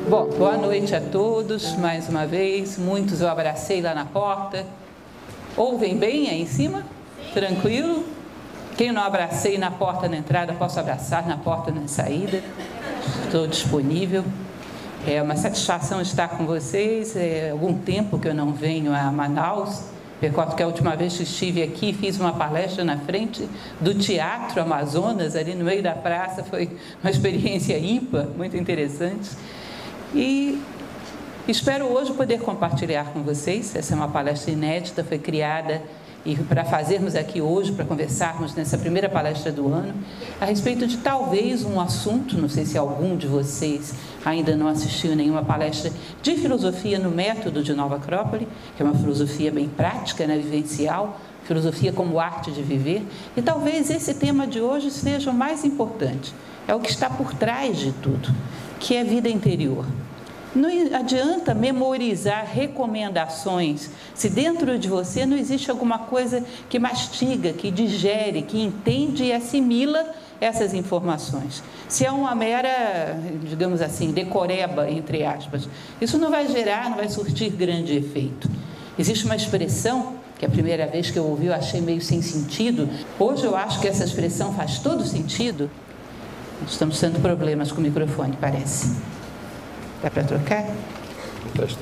Bom, boa noite a todos, mais uma vez. Muitos eu abracei lá na porta. Ouvem bem aí em cima? Tranquilo? Quem não abracei na porta na entrada, posso abraçar na porta na saída. Estou disponível. É uma satisfação estar com vocês. É algum tempo que eu não venho a Manaus. Recordo que a última vez que estive aqui, fiz uma palestra na frente do Teatro Amazonas, ali no meio da praça. Foi uma experiência ímpar, muito interessante. E espero hoje poder compartilhar com vocês. Essa é uma palestra inédita, foi criada e para fazermos aqui hoje, para conversarmos nessa primeira palestra do ano, a respeito de talvez um assunto, não sei se algum de vocês ainda não assistiu nenhuma palestra de filosofia no método de Nova Acrópole, que é uma filosofia bem prática, né, vivencial, filosofia como arte de viver, e talvez esse tema de hoje seja o mais importante, é o que está por trás de tudo, que é vida interior. Não adianta memorizar recomendações se dentro de você não existe alguma coisa que mastiga, que digere, que entende e assimila essas informações. Se é uma mera, digamos assim, decoreba, entre aspas, isso não vai gerar, não vai surtir grande efeito. Existe uma expressão que a primeira vez que eu ouvi eu achei meio sem sentido. Hoje eu acho que essa expressão faz todo sentido. Estamos tendo problemas com o microfone, parece. Dá para trocar? Vou testar.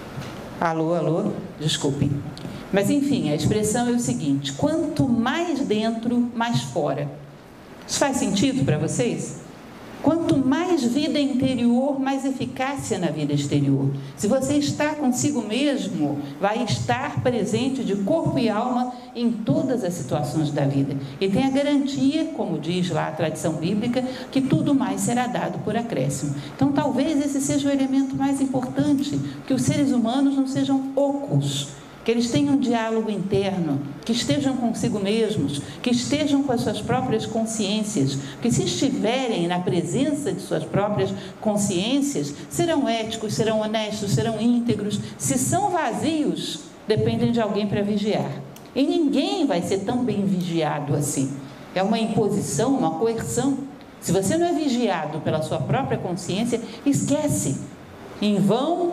Alô, alô, desculpem. Mas enfim, a expressão é o seguinte: quanto mais dentro, mais fora. Isso faz sentido para vocês? Quanto mais vida interior, mais eficácia na vida exterior. Se você está consigo mesmo, vai estar presente de corpo e alma em todas as situações da vida. E tem a garantia, como diz lá a tradição bíblica, que tudo mais será dado por acréscimo. Então talvez esse seja o elemento mais importante, que os seres humanos não sejam ocos, que eles tenham um diálogo interno, que estejam consigo mesmos, que estejam com as suas próprias consciências, que se estiverem na presença de suas próprias consciências, serão éticos, serão honestos, serão íntegros. Se são vazios, dependem de alguém para vigiar. E ninguém vai ser tão bem vigiado assim. É uma imposição, uma coerção. Se você não é vigiado pela sua própria consciência, esquece. Em vão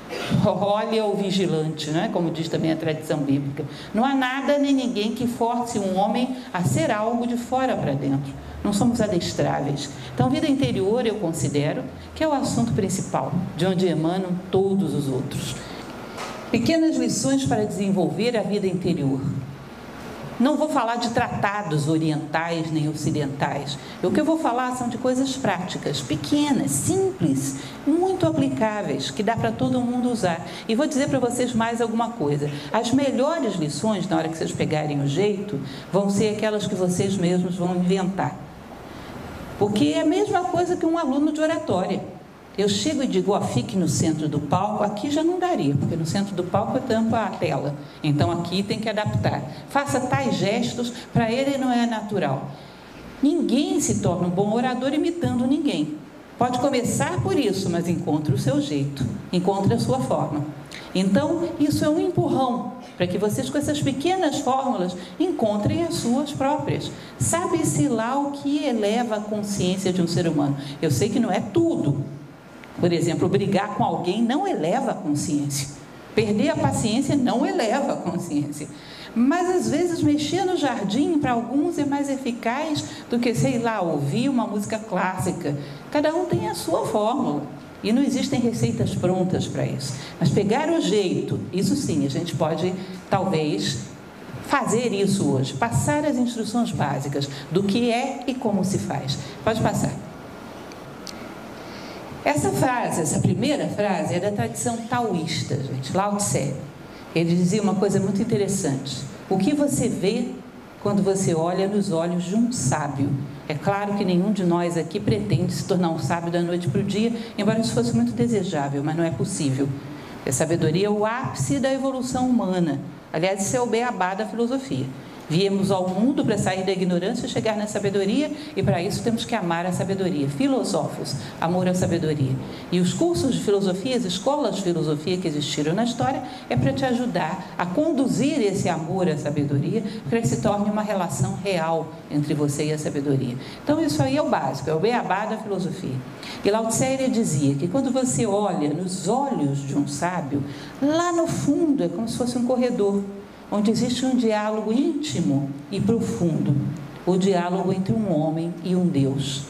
olha o vigilante, né? Como diz também a tradição bíblica. Não há nada nem ninguém que force um homem a ser algo de fora para dentro. Não somos adestráveis. Então, vida interior eu considero que é o assunto principal, de onde emanam todos os outros. Pequenas lições para desenvolver a vida interior. Não vou falar de tratados orientais nem ocidentais. O que eu vou falar são de coisas práticas, pequenas, simples, muito aplicáveis, que dá para todo mundo usar. E vou dizer para vocês mais alguma coisa. As melhores lições, na hora que vocês pegarem o jeito, vão ser aquelas que vocês mesmos vão inventar. Porque é a mesma coisa que um aluno de oratória. Eu chego e digo, ó, fique no centro do palco. Aqui já não daria, porque no centro do palco eu tampo a tela. Então aqui tem que adaptar. Faça tais gestos, para ele não é natural. Ninguém se torna um bom orador imitando ninguém. Pode começar por isso, mas encontre o seu jeito, encontre a sua forma. Então, isso é um empurrão, para que vocês com essas pequenas fórmulas encontrem as suas próprias. Sabe-se lá o que eleva a consciência de um ser humano. Eu sei que não é tudo. Por exemplo, brigar com alguém não eleva a consciência. Perder a paciência não eleva a consciência. Mas, às vezes, mexer no jardim, para alguns, é mais eficaz do que, sei lá, ouvir uma música clássica. Cada um tem a sua fórmula. E não existem receitas prontas para isso. Mas pegar o jeito, isso sim, a gente pode, talvez, fazer isso hoje. Passar as instruções básicas do que é e como se faz. Pode passar. Essa frase, essa primeira frase, é da tradição taoísta, gente, Lao Tse. Ele dizia uma coisa muito interessante. O que você vê quando você olha nos olhos de um sábio? É claro que nenhum de nós aqui pretende se tornar um sábio da noite para o dia, embora isso fosse muito desejável, mas não é possível. A sabedoria é o ápice da evolução humana. Aliás, isso é o beabá da filosofia. Viemos ao mundo para sair da ignorância e chegar na sabedoria, e para isso temos que amar a sabedoria. Filosóficos, amor à sabedoria. E os cursos de filosofia, as escolas de filosofia que existiram na história, é para te ajudar a conduzir esse amor à sabedoria, para que se torne uma relação real entre você e a sabedoria. Então isso aí é o básico, é o beabá da filosofia. E Lao Tse dizia que quando você olha nos olhos de um sábio, lá no fundo é como se fosse um corredor, onde existe um diálogo íntimo e profundo, o diálogo entre um homem e um Deus,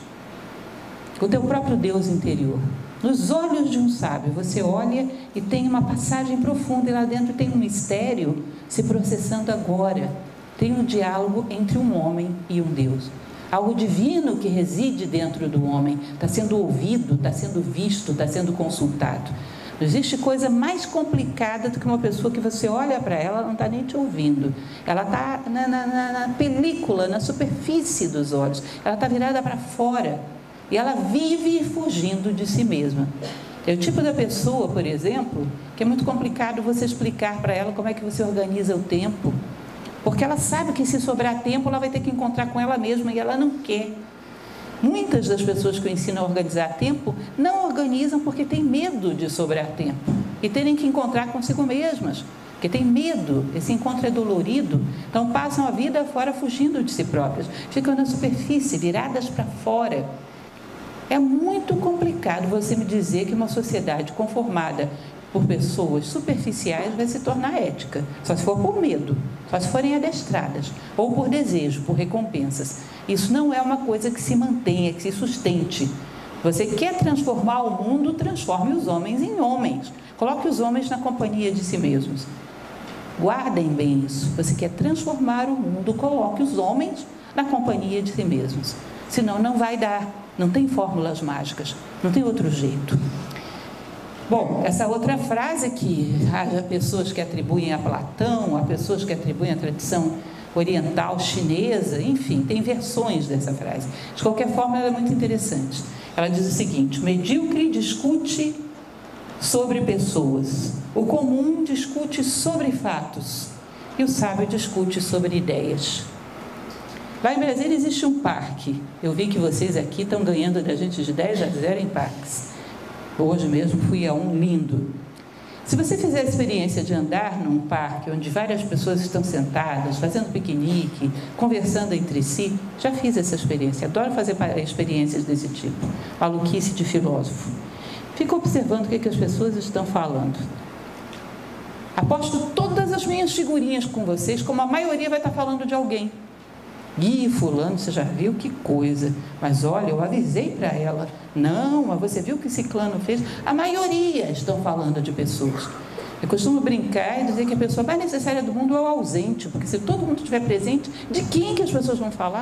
o teu próprio Deus interior. Nos olhos de um sábio, você olha e tem uma passagem profunda, e lá dentro tem um mistério se processando agora. Tem um diálogo entre um homem e um Deus. Algo divino que reside dentro do homem, está sendo ouvido, está sendo visto, está sendo consultado. Não existe coisa mais complicada do que uma pessoa que você olha para ela, não está nem te ouvindo. Ela está na película, na superfície dos olhos. Ela está virada para fora. E ela vive fugindo de si mesma. É o tipo da pessoa, por exemplo, que é muito complicado você explicar para ela como é que você organiza o tempo. Porque ela sabe que se sobrar tempo, ela vai ter que encontrar com ela mesma e ela não quer. Muitas das pessoas que eu ensino a organizar tempo não organizam porque têm medo de sobrar tempo e terem que encontrar consigo mesmas, porque têm medo, esse encontro é dolorido, então passam a vida fora fugindo de si próprias, ficam na superfície, viradas para fora. É muito complicado você me dizer que uma sociedade conformada por pessoas superficiais vai se tornar ética, só se for por medo, só se forem adestradas, ou por desejo, por recompensas. Isso não é uma coisa que se mantenha, que se sustente. Você quer transformar o mundo, transforme os homens em homens, coloque os homens na companhia de si mesmos. Guardem bem isso. Você quer transformar o mundo, coloque os homens na companhia de si mesmos, senão não vai dar, não tem fórmulas mágicas, não tem outro jeito. Bom, essa outra frase que há pessoas que atribuem a Platão, há pessoas que atribuem à tradição oriental chinesa, enfim, tem versões dessa frase. De qualquer forma, ela é muito interessante. Ela diz o seguinte: o medíocre discute sobre pessoas, o comum discute sobre fatos e o sábio discute sobre ideias. Lá em Brasília existe um parque. Eu vi que vocês aqui estão ganhando da gente de 10-0 em parques. Hoje mesmo fui a um lindo. Se você fizer a experiência de andar num parque onde várias pessoas estão sentadas, fazendo piquenique, conversando entre si, já fiz essa experiência, adoro fazer experiências desse tipo, maluquice de filósofo. Fico observando o que as pessoas estão falando. Aposto todas as minhas figurinhas com vocês, como a maioria vai estar falando de alguém. Gui, fulano, você já viu que coisa, mas olha, eu avisei para ela. Não, mas você viu o que ciclano fez? A maioria estão falando de pessoas. Eu costumo brincar e dizer que a pessoa mais necessária do mundo é o ausente, porque se todo mundo estiver presente, de quem que as pessoas vão falar?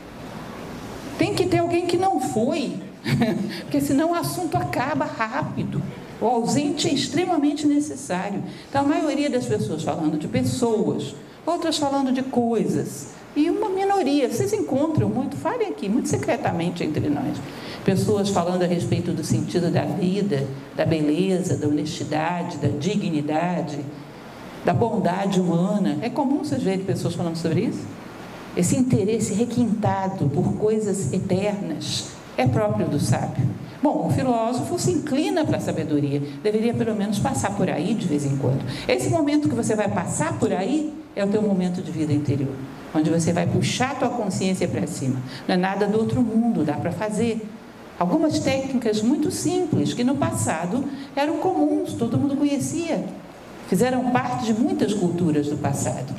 Tem que ter alguém que não foi, porque senão o assunto acaba rápido. O ausente é extremamente necessário. Então, a maioria das pessoas falando de pessoas, outras falando de coisas, e uma minoria, vocês encontram muito, falem aqui, muito secretamente entre nós, pessoas falando a respeito do sentido da vida, da beleza, da honestidade, da dignidade, da bondade humana. É comum vocês verem pessoas falando sobre isso? Esse interesse requintado por coisas eternas é próprio do sábio. Bom, o filósofo se inclina para a sabedoria, deveria pelo menos passar por aí de vez em quando. Esse momento que você vai passar por aí é o teu momento de vida interior, onde você vai puxar a tua consciência para cima. Não é nada do outro mundo, dá para fazer. Algumas técnicas muito simples, que no passado eram comuns, todo mundo conhecia, fizeram parte de muitas culturas do passado.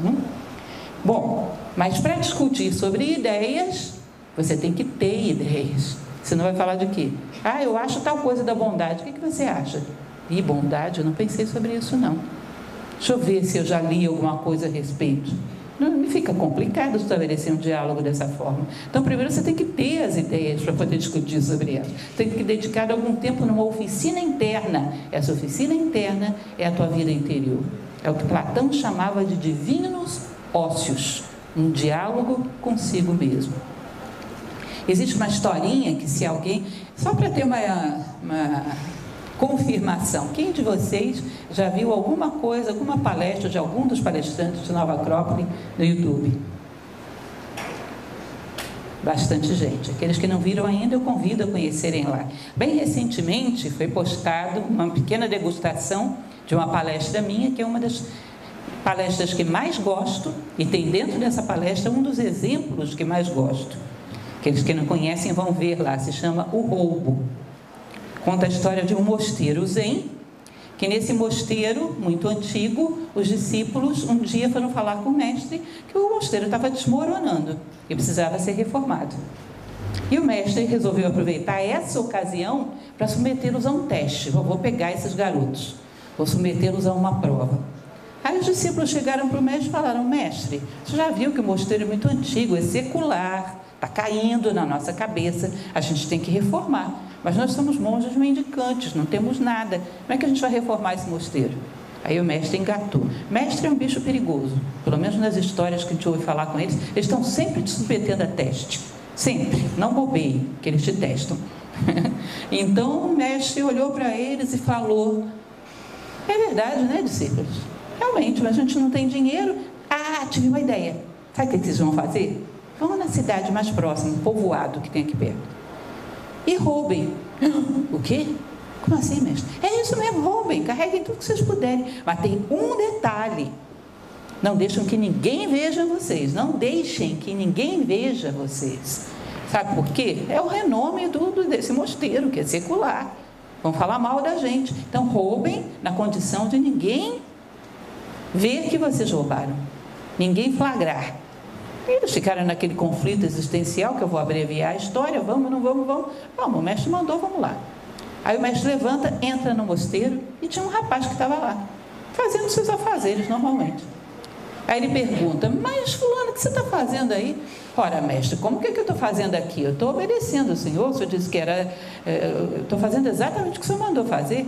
Bom, mas para discutir sobre ideias, você tem que ter ideias. Senão vai falar de quê? Ah, eu acho tal coisa da bondade. O que você acha? E bondade? Eu não pensei sobre isso, não. Deixa eu ver se eu já li alguma coisa a respeito. Não fica complicado estabelecer um diálogo dessa forma. Então, primeiro você tem que ter as ideias para poder discutir sobre elas. Tem que dedicar algum tempo numa oficina interna. Essa oficina interna é a tua vida interior. É o que Platão chamava de divinos ócios. Um diálogo consigo mesmo. Existe uma historinha que se alguém... Só para ter uma Confirmação. Quem de vocês já viu alguma coisa, alguma palestra de algum dos palestrantes de Nova Acrópole no YouTube? Bastante gente. Aqueles que não viram ainda, eu convido a conhecerem lá. Bem recentemente foi postado uma pequena degustação de uma palestra minha, que é uma das palestras que mais gosto, e tem dentro dessa palestra um dos exemplos que mais gosto. Aqueles que não conhecem vão ver lá, se chama O Roubo. Conta a história de um mosteiro zen, que nesse mosteiro muito antigo, os discípulos um dia foram falar com o mestre que o mosteiro estava desmoronando e precisava ser reformado. E o mestre resolveu aproveitar essa ocasião para submetê-los a um teste. Eu vou pegar esses garotos, vou submetê-los a uma prova. Aí os discípulos chegaram para o mestre e falaram: mestre, você já viu que o mosteiro é muito antigo, é secular, está caindo na nossa cabeça, a gente tem que reformar. Mas nós somos monges mendicantes, não temos nada. Como é que a gente vai reformar esse mosteiro? Aí o mestre engatou. Mestre é um bicho perigoso. Pelo menos nas histórias que a gente ouve falar com eles, eles estão sempre te submetendo a teste. Sempre. Não bobeie, que eles te testam. Então o mestre olhou para eles e falou: é verdade, né, discípulos? Realmente, mas a gente não tem dinheiro. Ah, tive uma ideia. Sabe o que vocês vão fazer? Vão na cidade mais próxima, um povoado que tem aqui perto, e roubem. O quê? Como assim, mestre? É isso mesmo, roubem, carreguem tudo que vocês puderem. Mas tem um detalhe: não deixem que ninguém veja vocês. Não deixem que ninguém veja vocês. Sabe por quê? É o renome desse mosteiro, que é secular. Vão falar mal da gente. Então roubem na condição de ninguém ver que vocês roubaram, ninguém flagrar. Eles ficaram naquele conflito existencial, que eu vou abreviar a história: vamos, não vamos, vamos. Vamos, o mestre mandou, vamos lá. Aí o mestre levanta, entra no mosteiro e tinha um rapaz que estava lá, fazendo seus afazeres normalmente. Aí ele pergunta: mas fulano, o que você está fazendo aí? Ora, mestre, como que eu estou fazendo aqui? Eu estou obedecendo o senhor disse que era... eu estou fazendo exatamente o que o senhor mandou fazer.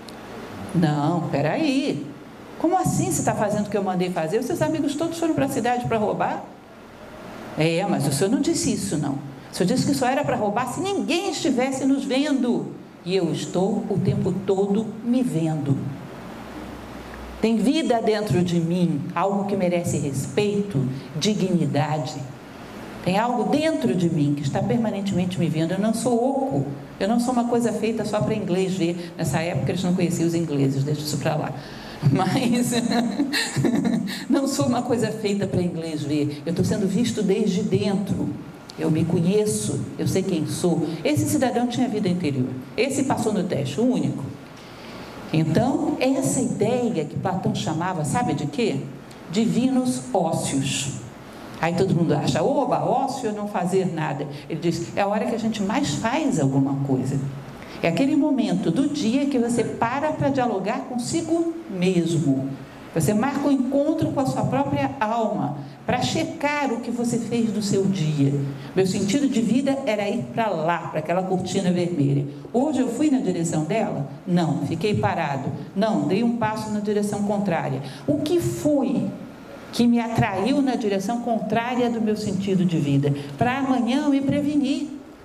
Não, peraí. Como assim você está fazendo o que eu mandei fazer? Os seus amigos todos foram para a cidade para roubar? É, mas o senhor não disse isso, não. O senhor disse que só era para roubar se ninguém estivesse nos vendo. E eu estou o tempo todo me vendo. Tem vida dentro de mim, algo que merece respeito, dignidade. Tem algo dentro de mim que está permanentemente me vendo. Eu não sou oco, eu não sou uma coisa feita só para inglês ver. Nessa época eles não conheciam os ingleses, deixa isso para lá. Mas não sou uma coisa feita para inglês ver. Eu estou sendo visto desde dentro. Eu me conheço, eu sei quem sou. Esse cidadão tinha vida interior. Esse passou no teste, o único. Então, essa ideia que Platão chamava, sabe de quê? Divinos ócios. Aí todo mundo acha: oba, ócio é não fazer nada. Ele diz: é a hora que a gente mais faz alguma coisa. É aquele momento do dia que você para dialogar consigo mesmo. Você marca um encontro com a sua própria alma, para checar o que você fez do seu dia. Meu sentido de vida era ir para lá, para aquela cortina vermelha. Hoje eu fui na direção dela? Não, fiquei parado. Não, dei um passo na direção contrária. O que foi que me atraiu na direção contrária do meu sentido de vida? Para amanhã eu me prevenir.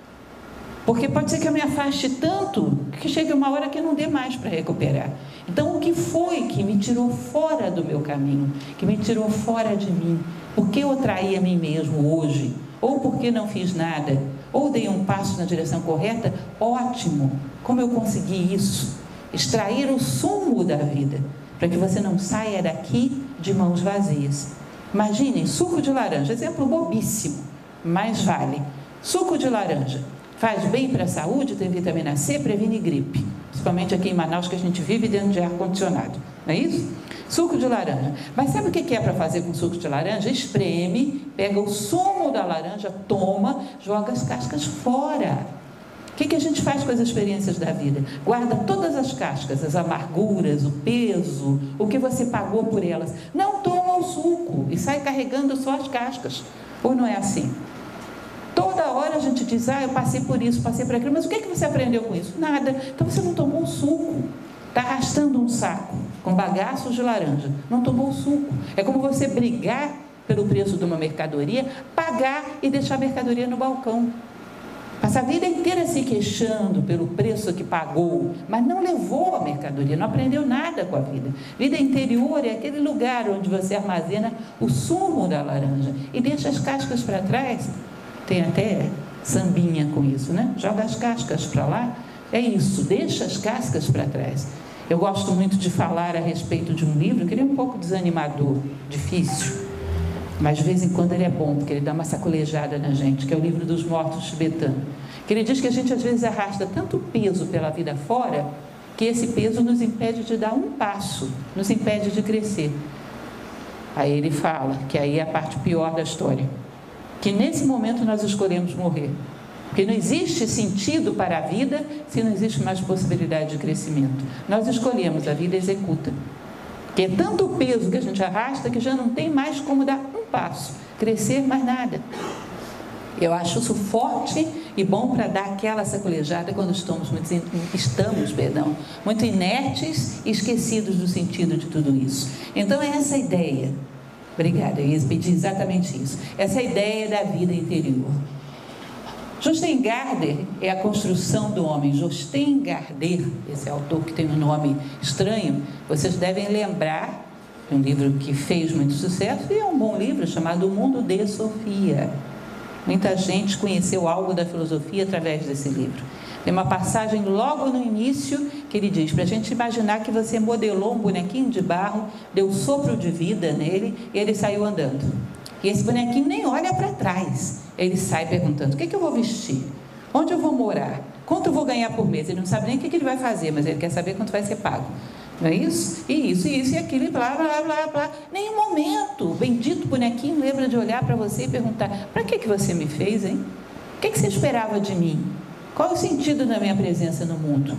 Porque pode ser que eu me afaste tanto que chegue uma hora que eu não dê mais para recuperar. Então, o que foi que me tirou fora do meu caminho? Que me tirou fora de mim? Por que eu traí a mim mesmo hoje? Ou porque não fiz nada? Ou dei um passo na direção correta? Ótimo! Como eu consegui isso? Extrair o sumo da vida, para que você não saia daqui de mãos vazias. Imaginem, suco de laranja, exemplo bobíssimo, mas vale. Suco de laranja. Faz bem para a saúde, tem vitamina C, previne gripe. Principalmente aqui em Manaus, que a gente vive dentro de ar-condicionado. Não é isso? Suco de laranja. Mas sabe o que é para fazer com suco de laranja? Espreme, pega o sumo da laranja, toma, joga as cascas fora. O que a gente faz com as experiências da vida? Guarda todas as cascas, as amarguras, o peso, o que você pagou por elas. Não toma o suco e sai carregando só as cascas. Ou não é assim? Toda hora a gente diz: eu passei por isso, passei por aquilo, mas o que você aprendeu com isso? Nada. Então você não tomou o suco. Está arrastando um saco com bagaços de laranja. Não tomou o suco. É como você brigar pelo preço de uma mercadoria, pagar e deixar a mercadoria no balcão. Passa a vida inteira se queixando pelo preço que pagou, mas não levou a mercadoria, não aprendeu nada com a vida. Vida interior é aquele lugar onde você armazena o sumo da laranja e deixa as cascas para trás. Tem até sambinha com isso, né? Joga as cascas para lá. É isso, deixa as cascas para trás. Eu gosto muito de falar a respeito de um livro que ele é um pouco desanimador, difícil, mas de vez em quando ele é bom, porque ele dá uma sacolejada na gente, que é o livro dos mortos tibetanos, que ele diz que a gente às vezes arrasta tanto peso pela vida fora, que esse peso nos impede de dar um passo, nos impede de crescer. Aí ele fala, que aí é a parte pior da história, que nesse momento nós escolhemos morrer, porque não existe sentido para a vida se não existe mais possibilidade de crescimento. Nós escolhemos, a vida executa. Que é tanto peso que a gente arrasta que já não tem mais como dar um passo, crescer mais nada. Eu acho isso forte e bom para dar aquela sacolejada quando estamos muito inertes e esquecidos do sentido de tudo isso. Então é essa ideia, obrigada, eu ia pedir exatamente isso, essa ideia da vida interior. Jostein Gaarder é a construção do homem. Jostein Gaarder, esse autor que tem um nome estranho, vocês devem lembrar de um livro que fez muito sucesso e é um bom livro, chamado O Mundo de Sofia. Muita gente conheceu algo da filosofia através desse livro. Tem uma passagem logo no início que ele diz, para a gente imaginar que você modelou um bonequinho de barro, deu sopro de vida nele e ele saiu andando. E esse bonequinho nem olha para trás. Ele sai perguntando, o que eu vou vestir? Onde eu vou morar? Quanto eu vou ganhar por mês? Ele não sabe nem o que ele vai fazer, mas ele quer saber quanto vai ser pago. Não é isso? E isso, e aquilo, e blá, blá, blá, blá. Nenhum momento o bendito bonequinho lembra de olhar para você e perguntar, para que você me fez, hein? O que você esperava de mim? Qual é o sentido da minha presença no mundo?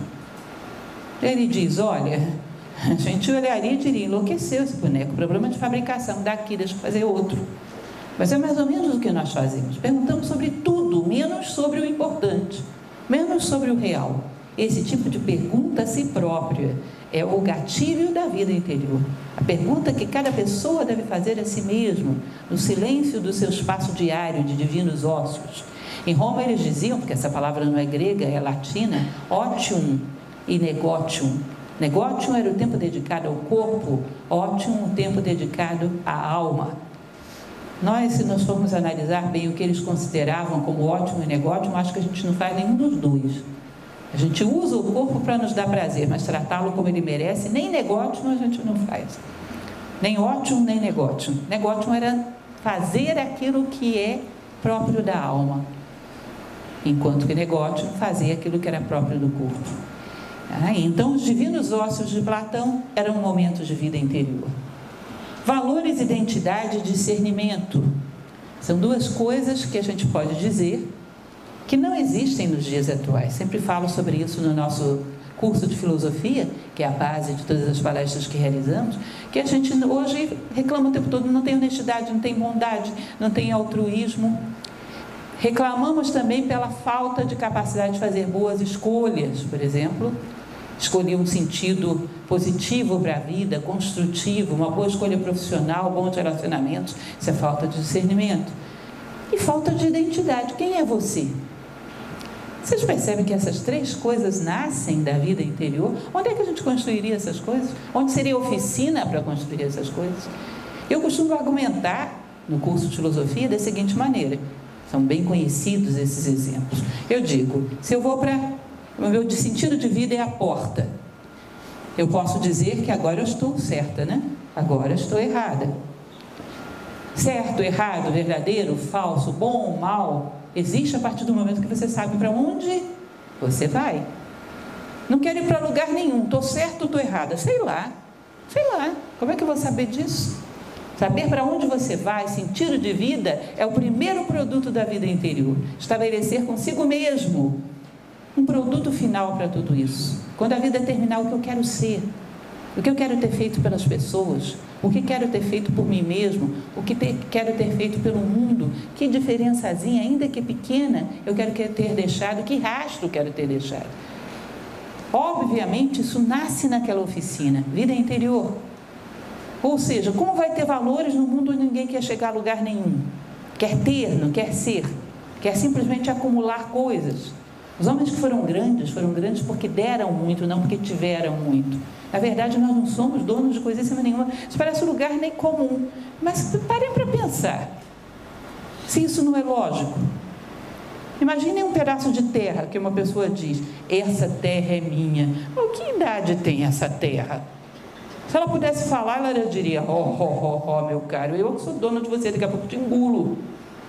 Ele diz, olha, a gente olharia e diria, enlouqueceu esse boneco, problema de fabricação, daqui, deixa eu fazer outro. Mas é mais ou menos o que nós fazemos. Perguntamos sobre tudo, menos sobre o importante, menos sobre o real. Esse tipo de pergunta a si própria é o gatilho da vida interior. A pergunta que cada pessoa deve fazer a si mesmo, no silêncio do seu espaço diário de divinos ócios. Em Roma eles diziam, porque essa palavra não é grega, é latina, otium e negotium. Negotium era o tempo dedicado ao corpo, otium o tempo dedicado à alma. Nós, se nós formos analisar bem o que eles consideravam como ótimo e negócio, acho que a gente não faz nenhum dos dois. A gente usa o corpo para nos dar prazer, mas tratá-lo como ele merece, nem negócio a gente não faz. Nem ótimo, nem negócio. Negócio era fazer aquilo que é próprio da alma, enquanto que negócio fazer aquilo que era próprio do corpo. Então, os divinos ócios de Platão eram momentos de vida interior. Valores, identidade e discernimento são duas coisas que a gente pode dizer que não existem nos dias atuais. Sempre falo sobre isso no nosso curso de filosofia, que é a base de todas as palestras que realizamos, que a gente hoje reclama o tempo todo, não tem honestidade, não tem bondade, não tem altruísmo. Reclamamos também pela falta de capacidade de fazer boas escolhas, por exemplo, escolher um sentido positivo para a vida, construtivo, uma boa escolha profissional, bons relacionamentos, isso é falta de discernimento. E falta de identidade, quem é você? Vocês percebem que essas três coisas nascem da vida interior? Onde é que a gente construiria essas coisas? Onde seria oficina para construir essas coisas? Eu costumo argumentar no curso de filosofia da seguinte maneira, são bem conhecidos esses exemplos. Eu digo, se eu vou para... O meu sentido de vida é a porta. Eu posso dizer que agora eu estou certa, né? Agora eu estou errada. Certo, errado, verdadeiro, falso, bom, mal, existe a partir do momento que você sabe para onde você vai. Não quero ir para lugar nenhum, estou certo ou estou errada? Sei lá. Como é que eu vou saber disso? Saber para onde você vai, sentido de vida, é o primeiro produto da vida interior. Estabelecer consigo mesmo um produto final para tudo isso. Quando a vida terminar, o que eu quero ser, o que eu quero ter feito pelas pessoas, o que quero ter feito por mim mesmo, o que quero ter feito pelo mundo, que diferençazinha, ainda que pequena, eu quero ter deixado, que rastro quero ter deixado. Obviamente, isso nasce naquela oficina, vida interior. Ou seja, como vai ter valores no mundo onde ninguém quer chegar a lugar nenhum? Quer ter, não quer ser. quer simplesmente acumular coisas. Os homens que foram grandes porque deram muito, não porque tiveram muito. Na verdade, nós não somos donos de coisíssima nenhuma. Isso parece um lugar nem comum. Mas parem para pensar. Se isso não é lógico. Imaginem um pedaço de terra que uma pessoa diz, essa terra é minha. Oh, que idade tem essa terra? Se ela pudesse falar, ela diria, meu caro, eu que sou dono de você, daqui a pouco te engulo.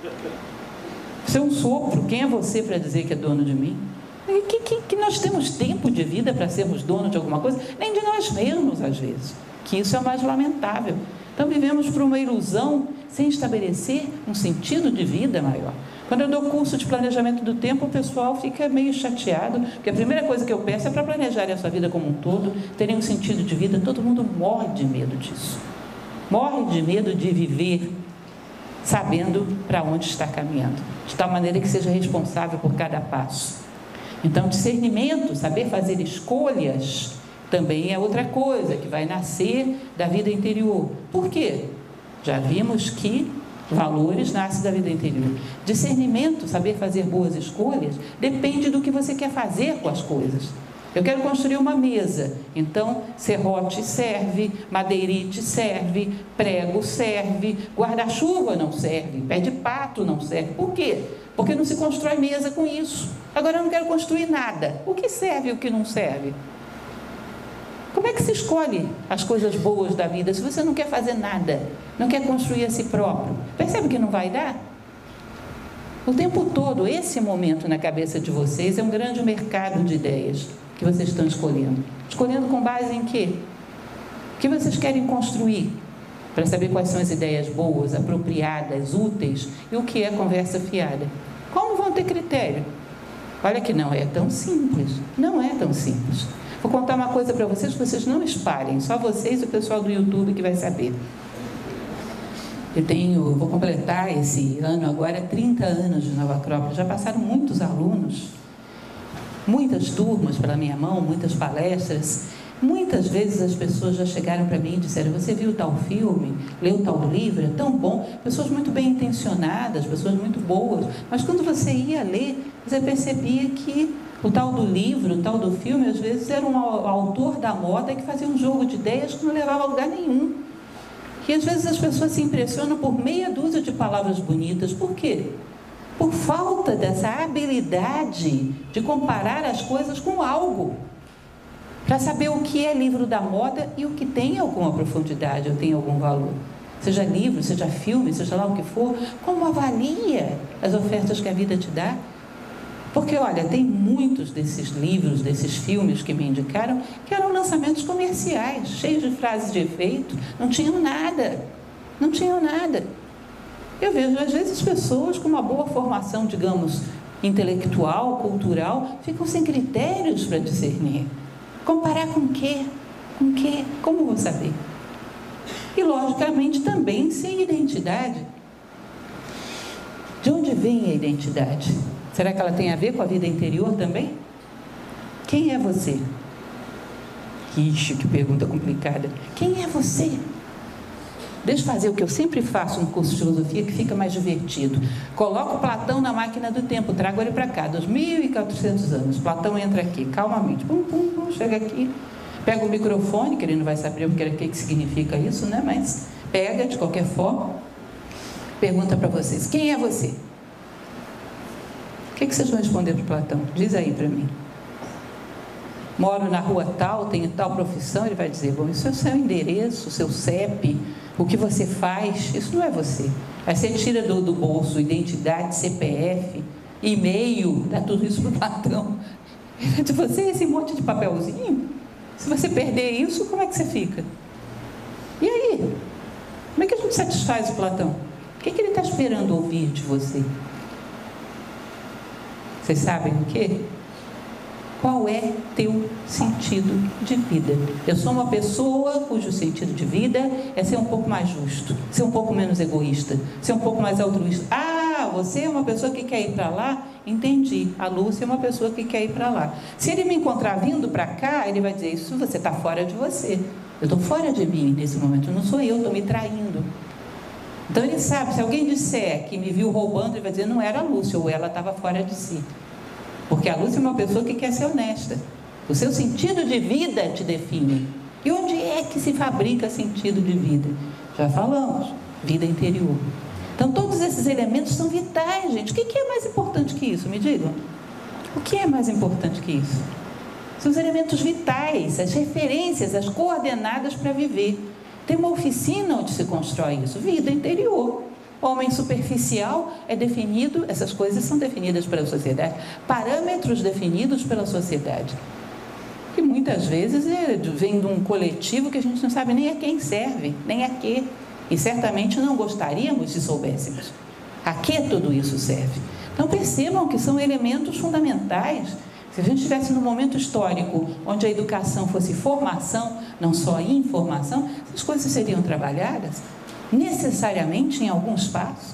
Isso é um sopro. Quem é você para dizer que é dono de mim? Que nós temos tempo de vida para sermos donos de alguma coisa? Nem de nós mesmos, às vezes. Que isso é o mais lamentável. Então, vivemos por uma ilusão sem estabelecer um sentido de vida maior. Quando eu dou curso de planejamento do tempo, o pessoal fica meio chateado, porque a primeira coisa que eu peço é para planejarem a sua vida como um todo, terem um sentido de vida. Todo mundo morre de medo disso. Morre de medo de viver sabendo para onde está caminhando, de tal maneira que seja responsável por cada passo. Então, discernimento, saber fazer escolhas, também é outra coisa que vai nascer da vida interior. Por quê? Já vimos que valores nascem da vida interior. Discernimento, saber fazer boas escolhas, depende do que você quer fazer com as coisas. Eu quero construir uma mesa, então serrote serve, madeirite serve, prego serve, guarda-chuva não serve, pé de pato não serve. Por quê? Porque não se constrói mesa com isso. Agora eu não quero construir nada. O que serve e o que não serve? Como é que se escolhe as coisas boas da vida se você não quer fazer nada, não quer construir a si próprio? Percebe que não vai dar? O tempo todo, esse momento na cabeça de vocês é um grande mercado de ideias que vocês estão escolhendo. Escolhendo com base em quê? O que vocês querem construir? Para saber quais são as ideias boas, apropriadas, úteis e o que é conversa fiada. Como vão ter critério? Olha que não é tão simples. Não é tão simples. Vou contar uma coisa para vocês que vocês não espalhem. Só vocês e o pessoal do YouTube que vai saber. Vou completar esse ano agora 30 anos de Nova Acrópole. Já passaram muitos alunos, muitas turmas pela minha mão, muitas palestras. Muitas vezes as pessoas já chegaram para mim e disseram, você viu tal filme, leu tal livro, é tão bom. Pessoas muito bem intencionadas, pessoas muito boas. Mas quando você ia ler, você percebia que o tal do livro, o tal do filme, às vezes era um autor da moda que fazia um jogo de ideias que não levava a lugar nenhum. E às vezes as pessoas se impressionam por meia dúzia de palavras bonitas. Por quê? Por falta dessa habilidade de comparar as coisas com algo. Para saber o que é livro da moda e o que tem alguma profundidade ou tem algum valor. Seja livro, seja filme, seja lá o que for, como avalia as ofertas que a vida te dá? Porque, olha, tem muitos desses livros, desses filmes que me indicaram, que eram lançamentos comerciais, cheios de frases de efeito, não tinham nada. Não tinham nada. Eu vejo, às vezes, pessoas com uma boa formação, digamos, intelectual, cultural, ficam sem critérios para discernir. Comparar com o quê? Com o quê? Como vou saber? E, logicamente, também sem identidade. De onde vem a identidade? Será que ela tem a ver com a vida interior também? Quem é você? Ixi, que pergunta complicada. Quem é você? Deixa eu fazer o que eu sempre faço no curso de filosofia, que fica mais divertido. Coloco Platão na máquina do tempo, trago ele para cá, 2.400 anos. Platão entra aqui, calmamente. Pum, pum, pum, chega aqui. Pega o microfone, que ele não vai saber o que significa isso, né? Mas pega, de qualquer forma. Pergunta para vocês, quem é você? O que vocês vão responder para Platão? Diz aí para mim. Moro na rua tal, tenho tal profissão. Ele vai dizer, bom, isso é o seu endereço, o seu CEP, o que você faz, isso não é você. Aí você tira do bolso identidade, CPF, e-mail, dá tudo isso para o Platão. De você, esse monte de papelzinho, se você perder isso, como é que você fica? E aí? Como é que a gente satisfaz o Platão? O que ele está esperando ouvir de você? Vocês sabem o quê? Qual é teu sentido de vida? Eu sou uma pessoa cujo sentido de vida é ser um pouco mais justo, ser um pouco menos egoísta, ser um pouco mais altruísta. Ah, você é uma pessoa que quer ir para lá? Entendi. A Lúcia é uma pessoa que quer ir para lá. Se ele me encontrar vindo para cá, ele vai dizer, isso você está fora de você. Eu estou fora de mim nesse momento, não sou eu, estou me traindo. Então ele sabe, se alguém disser que me viu roubando, ele vai dizer, não era a Lúcia, ou ela estava fora de si. Porque a Lúcia é uma pessoa que quer ser honesta. O seu sentido de vida te define. E onde é que se fabrica sentido de vida? Já falamos, vida interior. Então todos esses elementos são vitais, gente. O que é mais importante que isso? Me digam. O que é mais importante que isso? São os elementos vitais, as referências, as coordenadas para viver. Tem uma oficina onde se constrói isso, vida interior. Homem superficial é definido, essas coisas são definidas pela sociedade, parâmetros definidos pela sociedade. Que muitas vezes vem de um coletivo que a gente não sabe nem a quem serve, nem a quê. E certamente não gostaríamos se soubéssemos a que tudo isso serve. Então percebam que são elementos fundamentais. Se a gente estivesse num momento histórico onde a educação fosse formação, não só informação, essas coisas seriam trabalhadas necessariamente em alguns passos.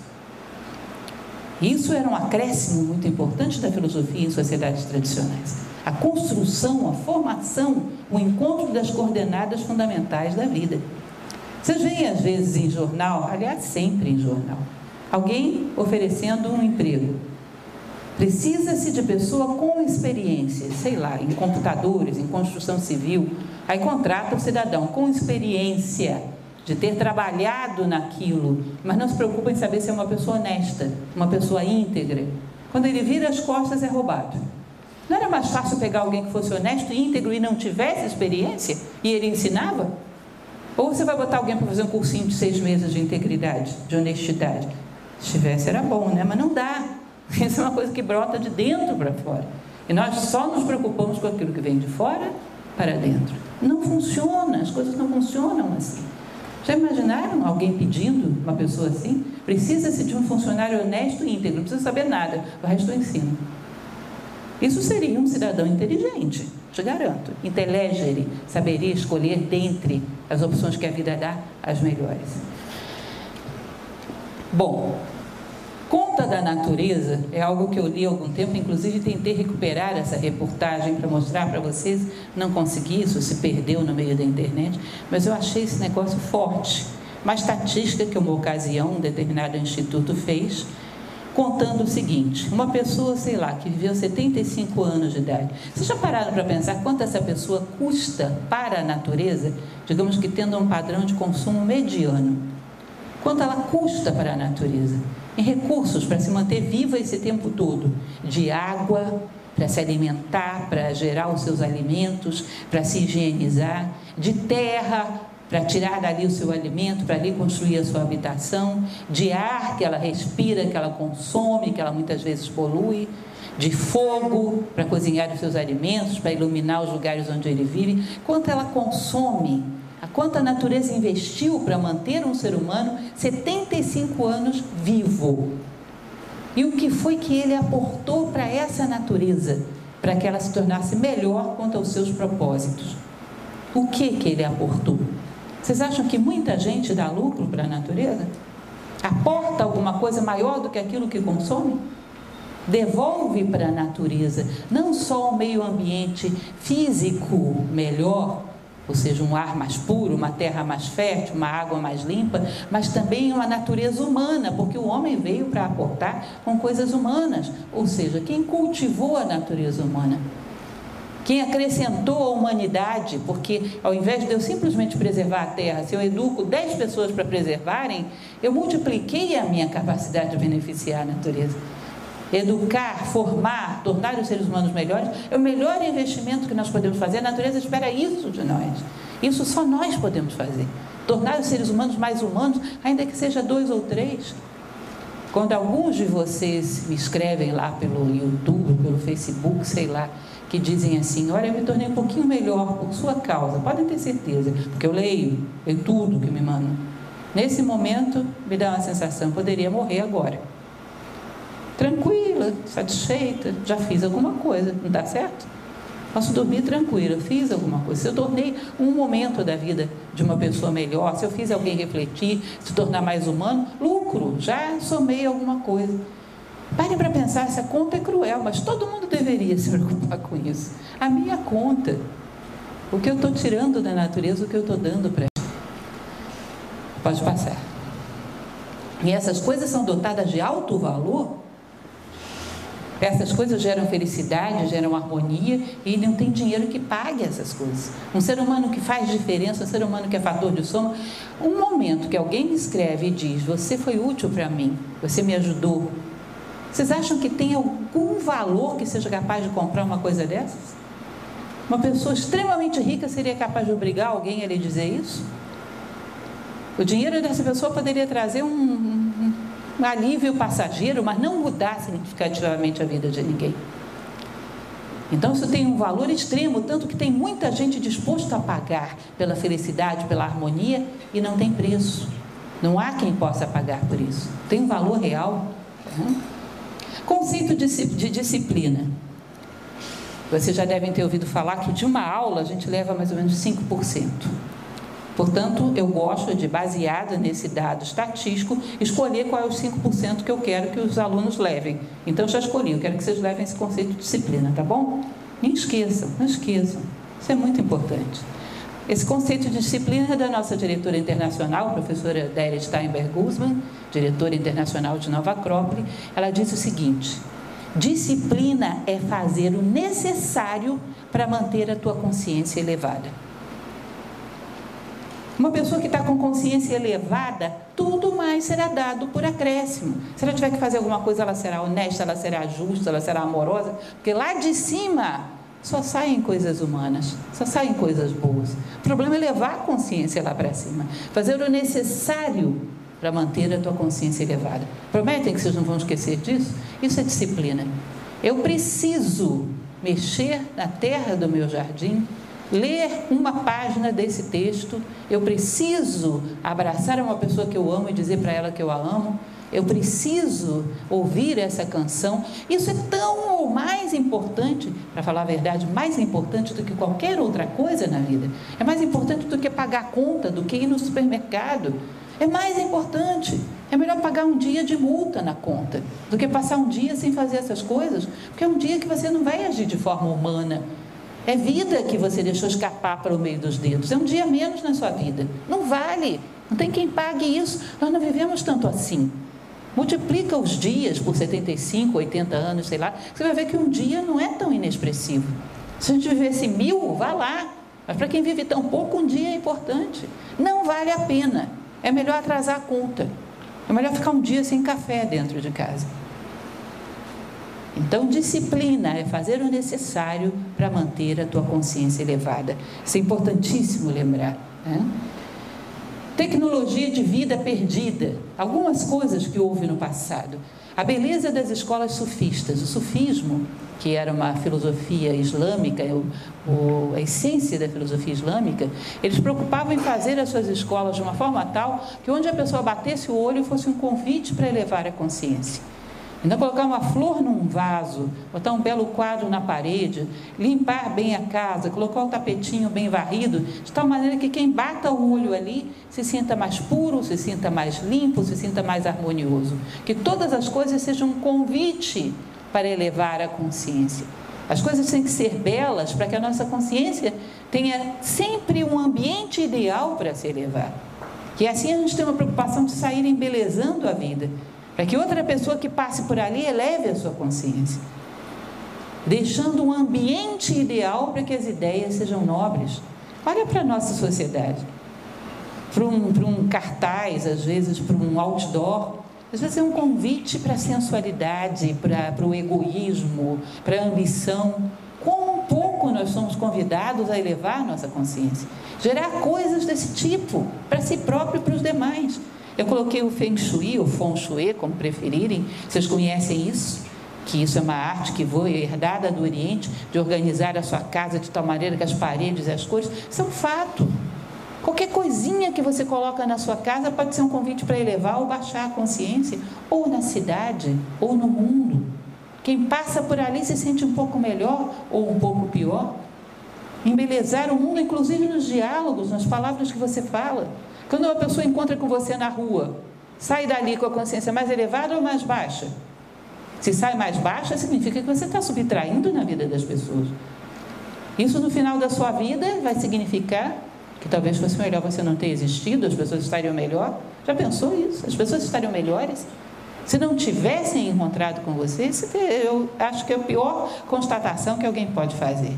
Isso era um acréscimo muito importante da filosofia em sociedades tradicionais. A construção, a formação, o encontro das coordenadas fundamentais da vida. Vocês veem às vezes em jornal, aliás sempre em jornal, alguém oferecendo um emprego. Precisa-se de pessoa com experiência, sei lá, em computadores, em construção civil. Aí contrata o cidadão com experiência de ter trabalhado naquilo, mas não se preocupa em saber se é uma pessoa honesta, uma pessoa íntegra. Quando ele vira as costas, é roubado. Não era mais fácil pegar alguém que fosse honesto e íntegro e não tivesse experiência e ele ensinava? Ou você vai botar alguém para fazer um cursinho de 6 meses de integridade, de honestidade? Se tivesse era bom, né? Mas não dá. Isso é uma coisa que brota de dentro para fora. E nós só nos preocupamos com aquilo que vem de fora para dentro. Não funciona, as coisas não funcionam assim. Já imaginaram alguém pedindo uma pessoa assim? Precisa-se de um funcionário honesto e íntegro, não precisa saber nada, o resto eu ensino. Isso seria um cidadão inteligente, te garanto. Inteligere, saberia escolher dentre as opções que a vida dá, as melhores. Bom, Conta da Natureza é algo que eu li há algum tempo, inclusive tentei recuperar essa reportagem para mostrar para vocês, não consegui, isso se perdeu no meio da internet, mas eu achei esse negócio forte. Uma estatística que uma ocasião um determinado instituto fez, contando o seguinte: uma pessoa, sei lá, que viveu 75 anos de idade, vocês já pararam para pensar quanto essa pessoa custa para a natureza, digamos que tendo um padrão de consumo mediano, quanto ela custa para a natureza? Em recursos para se manter viva esse tempo todo, de água, para se alimentar, para gerar os seus alimentos, para se higienizar, de terra, para tirar dali o seu alimento, para ali construir a sua habitação, de ar que ela respira, que ela consome, que ela muitas vezes polui, de fogo para cozinhar os seus alimentos, para iluminar os lugares onde ele vive, quanto ela consome. Quanto a natureza investiu para manter um ser humano 75 anos vivo. E o que foi que ele aportou para essa natureza, para que ela se tornasse melhor quanto aos seus propósitos? O que ele aportou? Vocês acham que muita gente dá lucro para a natureza? Aporta alguma coisa maior do que aquilo que consome? Devolve para a natureza não só o meio ambiente físico melhor, ou seja, um ar mais puro, uma terra mais fértil, uma água mais limpa, mas também uma natureza humana, porque o homem veio para aportar com coisas humanas, ou seja, quem cultivou a natureza humana, quem acrescentou a humanidade, porque ao invés de eu simplesmente preservar a terra, se eu educo 10 pessoas para preservarem, eu multipliquei a minha capacidade de beneficiar a natureza. Educar, formar, tornar os seres humanos melhores é o melhor investimento que nós podemos fazer. A natureza espera isso de nós. Isso só nós podemos fazer. Tornar os seres humanos mais humanos, ainda que seja 2 ou 3. Quando alguns de vocês me escrevem lá pelo YouTube, pelo Facebook, sei lá, que dizem assim: olha, eu me tornei um pouquinho melhor por sua causa, podem ter certeza, porque eu leio tudo que me mandam. Nesse momento, me dá uma sensação, poderia morrer agora. Tranquila, satisfeita, já fiz alguma coisa, não está certo? Posso dormir tranquila, fiz alguma coisa. Se eu tornei um momento da vida de uma pessoa melhor, se eu fiz alguém refletir, se tornar mais humano, lucro, já somei alguma coisa. Parem para pensar, essa conta é cruel, mas todo mundo deveria se preocupar com isso. A minha conta, o que eu estou tirando da natureza, o que eu estou dando para ela. Pode passar. e essas coisas são dotadas de alto valor, essas coisas geram felicidade, geram harmonia, e não tem dinheiro que pague essas coisas. Um ser humano que faz diferença, um ser humano que é fator de soma, um momento que alguém me escreve e diz: você foi útil para mim, você me ajudou. Vocês acham que tem algum valor que seja capaz de comprar uma coisa dessas? Uma pessoa extremamente rica seria capaz de obrigar alguém a lhe dizer isso? O dinheiro dessa pessoa poderia trazer um alívio passageiro, mas não mudar significativamente a vida de ninguém. Então isso tem um valor extremo, tanto que tem muita gente disposta a pagar pela felicidade, pela harmonia, e não tem preço. Não há quem possa pagar por isso. Tem um valor real. Conceito de disciplina. Vocês já devem ter ouvido falar que de uma aula a gente leva mais ou menos 5%. Portanto, eu gosto de, baseada nesse dado estatístico, escolher qual é os 5% que eu quero que os alunos levem. Então, já escolhi, eu quero que vocês levem esse conceito de disciplina, tá bom? Não esqueçam, não esqueçam. Isso é muito importante. Esse conceito de disciplina é da nossa diretora internacional, professora Délia Steinberg-Guzman, diretora internacional de Nova Acrópole. Ela diz o seguinte: disciplina é fazer o necessário para manter a tua consciência elevada. Uma pessoa que está com consciência elevada, tudo mais será dado por acréscimo. Se ela tiver que fazer alguma coisa, ela será honesta, ela será justa, ela será amorosa, porque lá de cima só saem coisas humanas, só saem coisas boas. O problema é levar a consciência lá para cima, fazer o necessário para manter a tua consciência elevada. Prometem que vocês não vão esquecer disso? Isso é disciplina. Eu preciso mexer na terra do meu jardim, ler uma página desse texto, eu preciso abraçar uma pessoa que eu amo e dizer para ela que eu a amo, eu preciso ouvir essa canção. Isso é tão ou mais importante, para falar a verdade, mais importante do que qualquer outra coisa na vida. É mais importante do que pagar a conta, do que ir no supermercado. É mais importante. É melhor pagar um dia de multa na conta do que passar um dia sem fazer essas coisas, porque é um dia que você não vai agir de forma humana. É vida que você deixou escapar para o meio dos dedos. É um dia menos na sua vida. Não vale. Não tem quem pague isso. Nós não vivemos tanto assim. Multiplica os dias por 75, 80 anos, sei lá. Você vai ver que um dia não é tão inexpressivo. Se a gente vivesse 1000, vá lá. Mas para quem vive tão pouco, um dia é importante. Não vale a pena. É melhor atrasar a conta. É melhor ficar um dia sem café dentro de casa. Então, disciplina é fazer o necessário para manter a tua consciência elevada. Isso é importantíssimo lembrar, né? Tecnologia de vida perdida. Algumas coisas que houve no passado. A beleza das escolas sufistas. O sufismo, que era uma filosofia islâmica, a essência da filosofia islâmica, eles preocupavam em fazer as suas escolas de uma forma tal que onde a pessoa batesse o olho fosse um convite para elevar a consciência. Então, colocar uma flor num vaso, botar um belo quadro na parede, limpar bem a casa, colocar o tapetinho bem varrido, de tal maneira que quem bata o olho ali se sinta mais puro, se sinta mais limpo, se sinta mais harmonioso. Que todas as coisas sejam um convite para elevar a consciência. As coisas têm que ser belas para que a nossa consciência tenha sempre um ambiente ideal para se elevar. E assim a gente tem uma preocupação de sair embelezando a vida, para que outra pessoa que passe por ali eleve a sua consciência, deixando um ambiente ideal para que as ideias sejam nobres. Olha para a nossa sociedade, para um cartaz, às vezes para um outdoor, às vezes é um convite para a sensualidade, para o egoísmo, para a ambição. Quão pouco nós somos convidados a elevar a nossa consciência, gerar coisas desse tipo, para si próprio e para os demais. Eu coloquei o Feng Shui, ou Feng Shui, como preferirem. Vocês conhecem isso? Que isso é uma arte que foi herdada do Oriente, de organizar a sua casa de tal maneira que as paredes e as cores são fato. Qualquer coisinha que você coloca na sua casa pode ser um convite para elevar ou baixar a consciência, ou na cidade, ou no mundo. Quem passa por ali se sente um pouco melhor ou um pouco pior. Embelezar o mundo, inclusive nos diálogos, nas palavras que você fala. Quando uma pessoa encontra com você na rua, sai dali com a consciência mais elevada ou mais baixa? Se sai mais baixa, significa que você está subtraindo na vida das pessoas. Isso no final da sua vida vai significar que talvez fosse melhor você não ter existido, as pessoas estariam melhor, Já pensou isso? As pessoas estariam melhores se não tivessem encontrado com você? Eu acho que é a pior constatação que alguém pode fazer.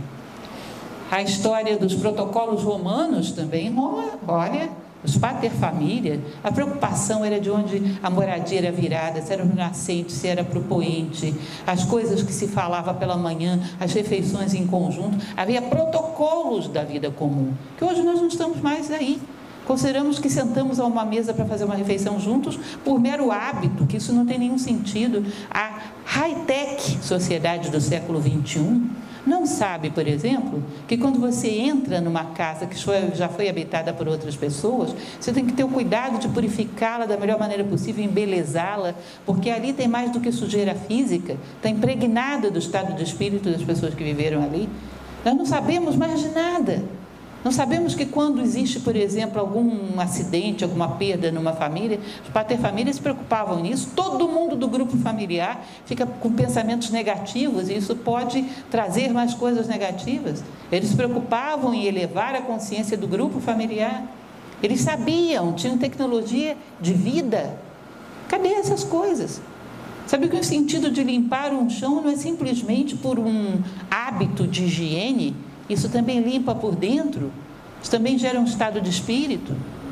A história dos protocolos romanos também, Roma, olha, os pater familia, a preocupação era de onde a moradia era virada, se era no nascente, se era para o poente, as coisas que se falava pela manhã, as refeições em conjunto, havia protocolos da vida comum, que hoje nós não estamos mais aí. Consideramos que sentamos a uma mesa para fazer uma refeição juntos por mero hábito, que isso não tem nenhum sentido. A high-tech sociedade do século XXI não sabe, por exemplo, que quando você entra numa casa que já foi habitada por outras pessoas, você tem que ter o cuidado de purificá-la da melhor maneira possível, embelezá-la, porque ali tem mais do que sujeira física, está impregnada do estado de espírito das pessoas que viveram ali. Nós não sabemos mais de nada. Não sabemos que quando existe, por exemplo, algum acidente, alguma perda numa família, os paterfamílias se preocupavam nisso, todo mundo do grupo familiar fica com pensamentos negativos e isso pode trazer mais coisas negativas. Eles se preocupavam em elevar a consciência do grupo familiar. Eles sabiam, tinham tecnologia de vida. Cadê essas coisas? Sabe que o sentido de limpar um chão não é simplesmente por um hábito de higiene? Isso também limpa por dentro, isso também gera um estado de espírito.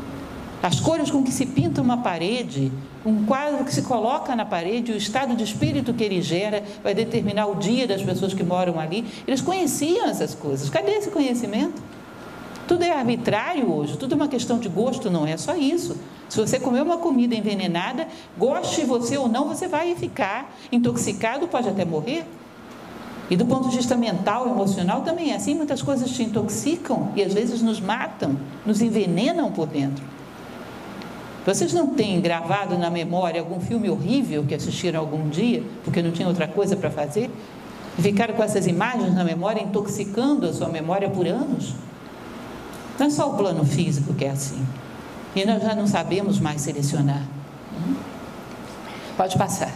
As cores com que se pinta uma parede, um quadro que se coloca na parede, o estado de espírito que ele gera, vai determinar o dia das pessoas que moram ali. Eles conheciam essas coisas. Cadê esse conhecimento? Tudo é arbitrário hoje, tudo é uma questão de gosto, não é só isso. Se você comer uma comida envenenada, goste você ou não, você vai ficar intoxicado, pode até morrer. E do ponto de vista mental, emocional, também é assim. Muitas coisas te intoxicam e às vezes nos matam, nos envenenam por dentro. Vocês não têm gravado na memória algum filme horrível que assistiram algum dia, porque não tinham outra coisa para fazer? E ficaram com essas imagens na memória, intoxicando a sua memória por anos? Não é só o plano físico que é assim. E nós já não sabemos mais selecionar. Pode passar.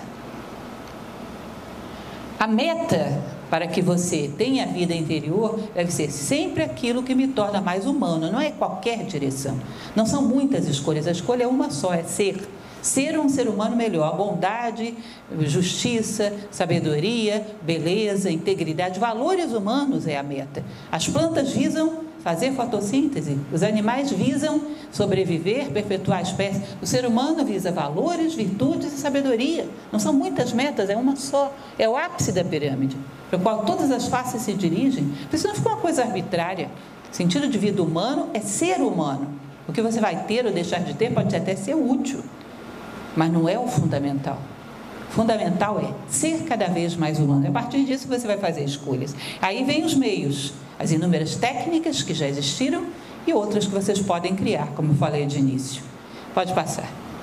A meta para que você tenha vida interior deve ser sempre aquilo que me torna mais humano, não é qualquer direção. Não são muitas escolhas, a escolha é uma só, é ser. Ser um ser humano melhor, bondade, justiça, sabedoria, beleza, integridade, valores humanos é a meta. As plantas visam fazer fotossíntese, os animais visam sobreviver, perpetuar a espécie, o ser humano visa valores, virtudes e sabedoria. Não são muitas metas, é uma só, é o ápice da pirâmide, para o qual todas as faces se dirigem, porque senão fica uma coisa arbitrária. O sentido de vida humano é ser humano. O que você vai ter ou deixar de ter pode até ser útil, mas não é o fundamental. O fundamental é ser cada vez mais humano. A partir disso você vai fazer escolhas. Aí vem os meios, as inúmeras técnicas que já existiram e outras que vocês podem criar, como eu falei de início. Pode passar.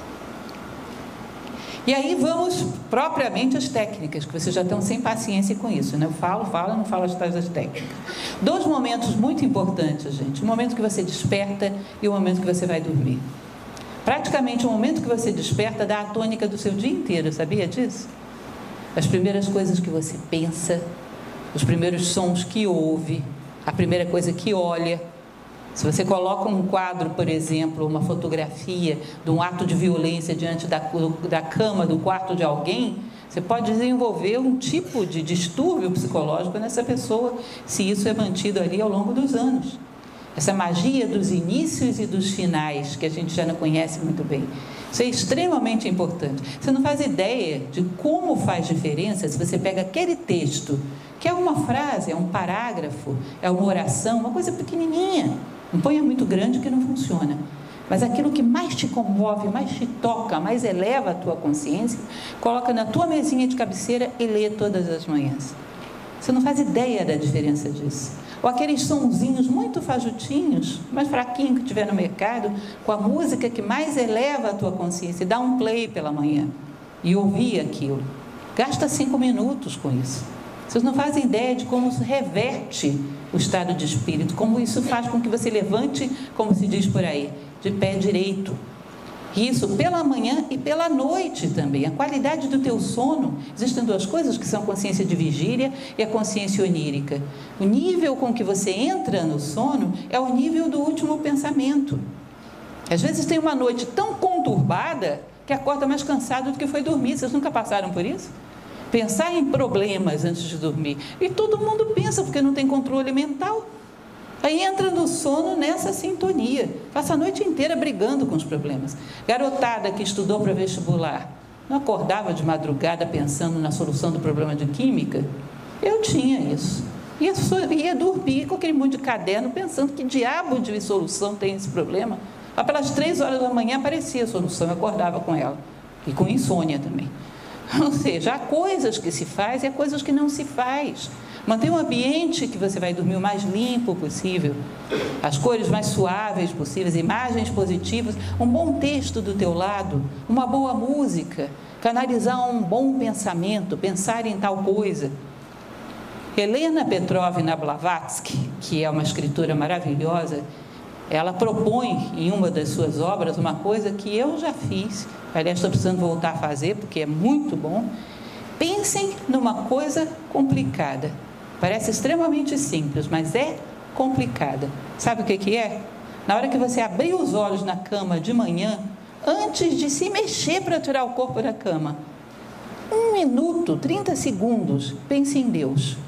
E aí vamos propriamente às técnicas, que vocês já estão sem paciência com isso, né? Eu falo, não falo as tais das técnicas. Dois momentos muito importantes, gente. O momento que você desperta e o momento que você vai dormir. Praticamente o momento que você desperta dá a tônica do seu dia inteiro, sabia disso? As primeiras coisas que você pensa, os primeiros sons que ouve, a primeira coisa que olha. Se você coloca um quadro, por exemplo, uma fotografia de um ato de violência diante da cama do quarto de alguém, você pode desenvolver um tipo de distúrbio psicológico nessa pessoa, se isso é mantido ali ao longo dos anos. Essa magia dos inícios e dos finais, que a gente já não conhece muito bem. Isso é extremamente importante. Você não faz ideia de como faz diferença se você pega aquele texto, que é uma frase, é um parágrafo, é uma oração, uma coisa pequenininha. Não ponha muito grande que não funciona. Mas aquilo que mais te comove, mais te toca, mais eleva a tua consciência, coloca na tua mesinha de cabeceira e lê todas as manhãs. Você não faz ideia da diferença disso. Ou aqueles sonzinhos muito fajutinhos, mais fraquinho que tiver no mercado, com a música que mais eleva a tua consciência, e dá um play pela manhã e ouvir aquilo. Gasta 5 minutos com isso. Vocês não fazem ideia de como isso reverte o estado de espírito, como isso faz com que você levante, como se diz por aí, de pé direito. Isso pela manhã e pela noite também. A qualidade do teu sono. Existem duas coisas que são a consciência de vigília e a consciência onírica. O nível com que você entra no sono é o nível do último pensamento. Às vezes tem uma noite tão conturbada que acorda mais cansado do que foi dormir. Vocês nunca passaram por isso? Pensar em problemas antes de dormir. E todo mundo pensa, porque não tem controle mental. Aí entra no sono nessa sintonia. Passa a noite inteira brigando com os problemas. Garotada que estudou para vestibular, não acordava de madrugada pensando na solução do problema de química? Eu tinha isso. Ia dormir com aquele monte de caderno pensando que diabo de solução tem esse problema. Lá pelas 3 horas da manhã aparecia a solução, eu acordava com ela. E com insônia também. Ou seja, há coisas que se faz e há coisas que não se faz. Mantenha um ambiente que você vai dormir o mais limpo possível, as cores mais suaves possíveis, imagens positivas, um bom texto do teu lado, uma boa música, canalizar um bom pensamento, pensar em tal coisa. Helena Petrovna Blavatsky, que é uma escritora maravilhosa, ela propõe em uma das suas obras uma coisa que eu já fiz, aliás, estou precisando voltar a fazer, porque é muito bom. Pensem numa coisa complicada. Parece extremamente simples, mas é complicada. Sabe o que é? Na hora que você abrir os olhos na cama de manhã, antes de se mexer para tirar o corpo da cama, 1 minuto, 30 segundos, pense em Deus.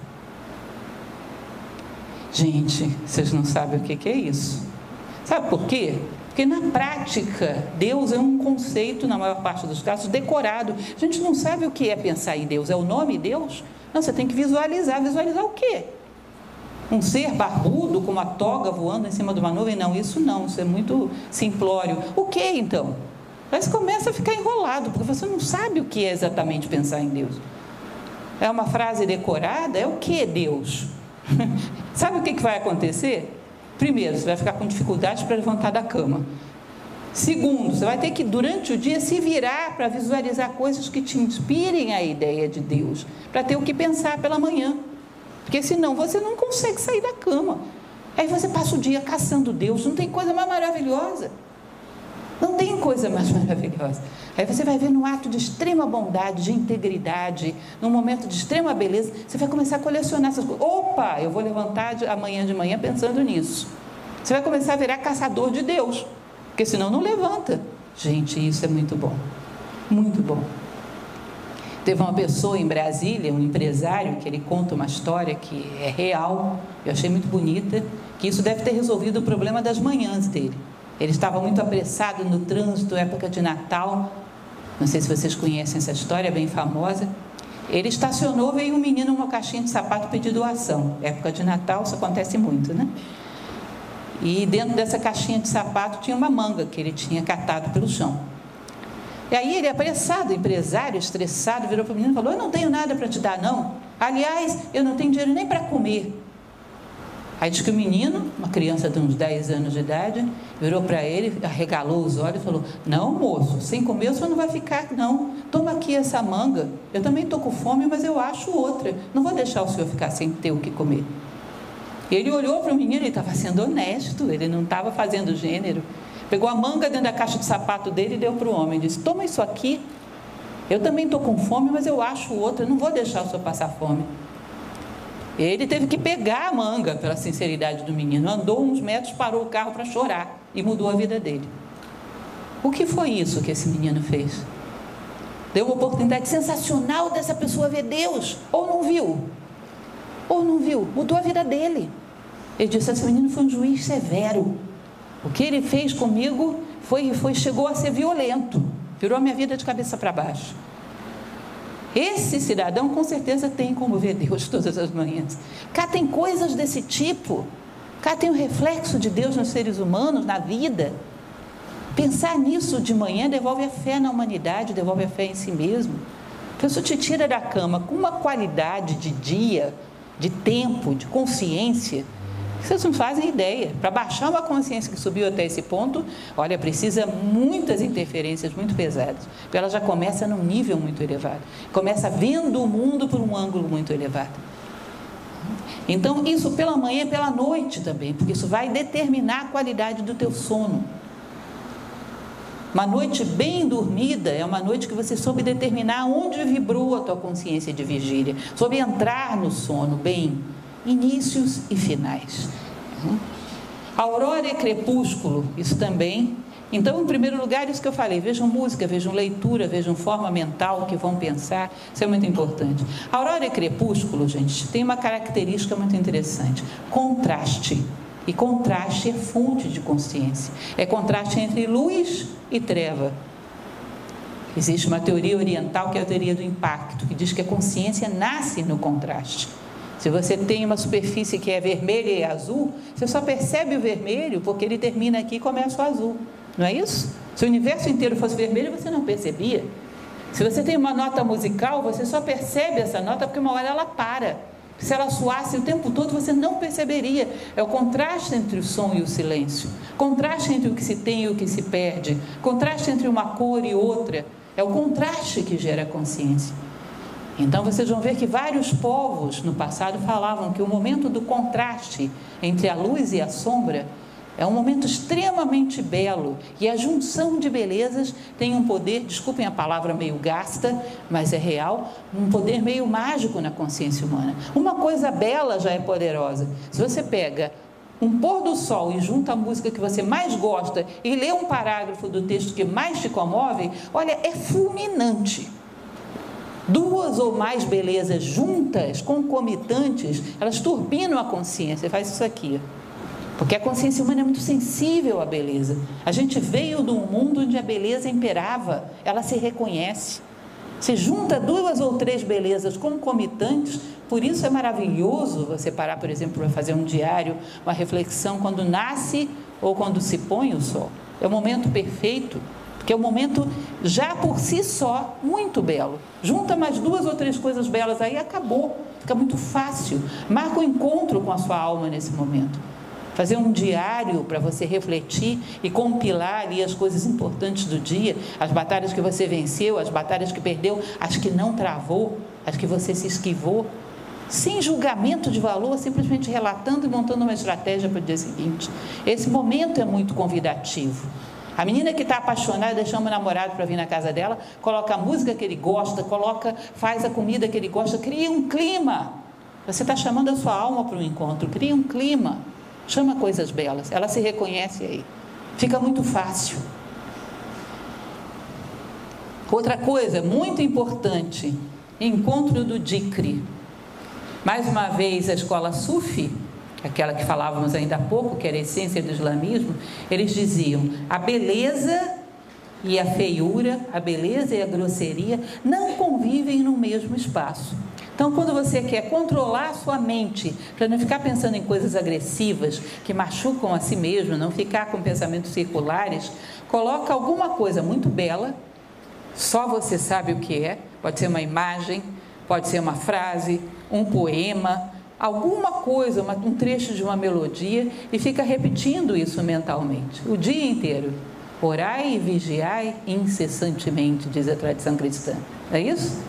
Gente, vocês não sabem o que é isso. Sabe por quê? Porque na prática, Deus é um conceito, na maior parte dos casos, decorado. A gente não sabe o que é pensar em Deus. É o nome Deus? Não, você tem que visualizar. Visualizar o quê? Um ser barbudo com uma toga voando em cima de uma nuvem? Não, isso é muito simplório. O que então? Aí você começa a ficar enrolado, porque você não sabe o que é exatamente pensar em Deus. É uma frase decorada? É o que Deus? Sabe o que vai acontecer? Primeiro, você vai ficar com dificuldade para levantar da cama. Segundo, você vai ter que, durante o dia, se virar para visualizar coisas que te inspirem a ideia de Deus, para ter o que pensar pela manhã. Porque senão você não consegue sair da cama. Aí você passa o dia caçando Deus, não tem coisa mais maravilhosa. Não tem coisa mais maravilhosa. Aí você vai ver num ato de extrema bondade, de integridade, num momento de extrema beleza, você vai começar a colecionar essas coisas. Opa, eu vou levantar amanhã de manhã pensando nisso. Você vai começar a virar caçador de Deus, porque senão não levanta. Gente, isso é muito bom. Muito bom. Teve uma pessoa em Brasília, um empresário, que ele conta uma história que é real, eu achei muito bonita, que isso deve ter resolvido o problema das manhãs dele. Ele estava muito apressado no trânsito, época de Natal. Não sei se vocês conhecem essa história, é bem famosa. Ele estacionou, veio um menino numa caixinha de sapato pedir doação. Época de Natal, isso acontece muito, né? E dentro dessa caixinha de sapato tinha uma manga que ele tinha catado pelo chão. E aí ele, apressado, empresário, estressado, virou para o menino e falou: eu não tenho nada para te dar, não. Aliás, eu não tenho dinheiro nem para comer. Aí diz que o menino, uma criança de uns 10 anos de idade, virou para ele, arregalou os olhos e falou: não, moço, sem comer o senhor não vai ficar, não. Toma aqui essa manga. Eu também estou com fome, mas eu acho outra. Não vou deixar o senhor ficar sem ter o que comer. E ele olhou para o menino, ele estava sendo honesto, ele não estava fazendo gênero. Pegou a manga dentro da caixa de sapato dele e deu para o homem. Disse: toma isso aqui. Eu também estou com fome, mas eu acho outra. Eu não vou deixar o senhor passar fome. Ele teve que pegar a manga, pela sinceridade do menino. Andou uns metros, parou o carro para chorar e mudou a vida dele. O que foi isso que esse menino fez? Deu uma oportunidade sensacional dessa pessoa ver Deus. Ou não viu? Ou não viu? Mudou a vida dele. Ele disse: esse menino foi um juiz severo. O que ele fez comigo chegou a ser violento. Virou a minha vida de cabeça para baixo. Esse cidadão com certeza tem como ver Deus todas as manhãs. Cá tem coisas desse tipo. Cá tem o reflexo de Deus nos seres humanos, na vida. Pensar nisso de manhã devolve a fé na humanidade, devolve a fé em si mesmo. Então isso te tira da cama com uma qualidade de dia, de tempo, de consciência, que vocês não fazem ideia. Para baixar uma consciência que subiu até esse ponto, olha, precisa muitas interferências muito pesadas, porque ela já começa num nível muito elevado, começa vendo o mundo por um ângulo muito elevado. Então isso pela manhã e pela noite também, porque isso vai determinar a qualidade do teu sono. Uma noite bem dormida é uma noite que você soube determinar onde vibrou a tua consciência de vigília, soube entrar no sono bem, inícios e finais. Aurora e crepúsculo, isso também Então, em primeiro lugar, isso que eu falei, vejam música, vejam leitura, vejam forma mental que vão pensar, isso é muito importante. A aurora e crepúsculo, gente, tem uma característica muito interessante, contraste. E contraste é fonte de consciência, é contraste entre luz e treva. Existe uma teoria oriental que é a teoria do impacto, que diz que a consciência nasce no contraste. Se você tem uma superfície que é vermelha e azul, você só percebe o vermelho porque ele termina aqui e começa o azul. Não é isso? Se o universo inteiro fosse vermelho, você não percebia. Se você tem uma nota musical, você só percebe essa nota porque uma hora ela para. Se ela soasse o tempo todo, você não perceberia. É o contraste entre o som e o silêncio. Contraste entre o que se tem e o que se perde. Contraste entre uma cor e outra. É o contraste que gera consciência. Então, vocês vão ver que vários povos no passado falavam que o momento do contraste entre a luz e a sombra é um momento extremamente belo, e a junção de belezas tem um poder, desculpem a palavra meio gasta, mas é real, um poder meio mágico na consciência humana. Uma coisa bela já é poderosa. Se você pega um pôr do sol e junta a música que você mais gosta e lê um parágrafo do texto que mais te comove, olha, é fulminante. Duas ou mais belezas juntas, concomitantes, elas turbinam a consciência. Faz isso aqui. Porque a consciência humana é muito sensível à beleza. A gente veio de um mundo onde a beleza imperava, ela se reconhece. Se junta duas ou três belezas concomitantes, por isso é maravilhoso você parar, por exemplo, para fazer um diário, uma reflexão quando nasce ou quando se põe o sol. É o momento perfeito, porque é um momento já por si só muito belo. Junta mais duas ou três coisas belas aí, acabou. Fica muito fácil. Marca o encontro com a sua alma nesse momento. Fazer um diário para você refletir e compilar ali as coisas importantes do dia, as batalhas que você venceu, as batalhas que perdeu, as que não travou, as que você se esquivou, sem julgamento de valor, simplesmente relatando e montando uma estratégia para o dia seguinte. Esse momento é muito convidativo. A menina que está apaixonada, chama o namorado para vir na casa dela, coloca a música que ele gosta, faz a comida que ele gosta, cria um clima. Você está chamando a sua alma para um encontro, cria um clima. Chama coisas belas, ela se reconhece aí. Fica muito fácil. Outra coisa muito importante, encontro do Dikri. Mais uma vez, a escola Sufi, aquela que falávamos ainda há pouco, que era a essência do islamismo, eles diziam, a beleza e a feiura, a beleza e a grosseria não convivem no mesmo espaço. Então, quando você quer controlar a sua mente, para não ficar pensando em coisas agressivas, que machucam a si mesmo, não ficar com pensamentos circulares, coloca alguma coisa muito bela, só você sabe o que é, pode ser uma imagem, pode ser uma frase, um poema, alguma coisa, um trecho de uma melodia, e fica repetindo isso mentalmente, o dia inteiro. Orai e vigiai incessantemente, diz a tradição cristã. É isso?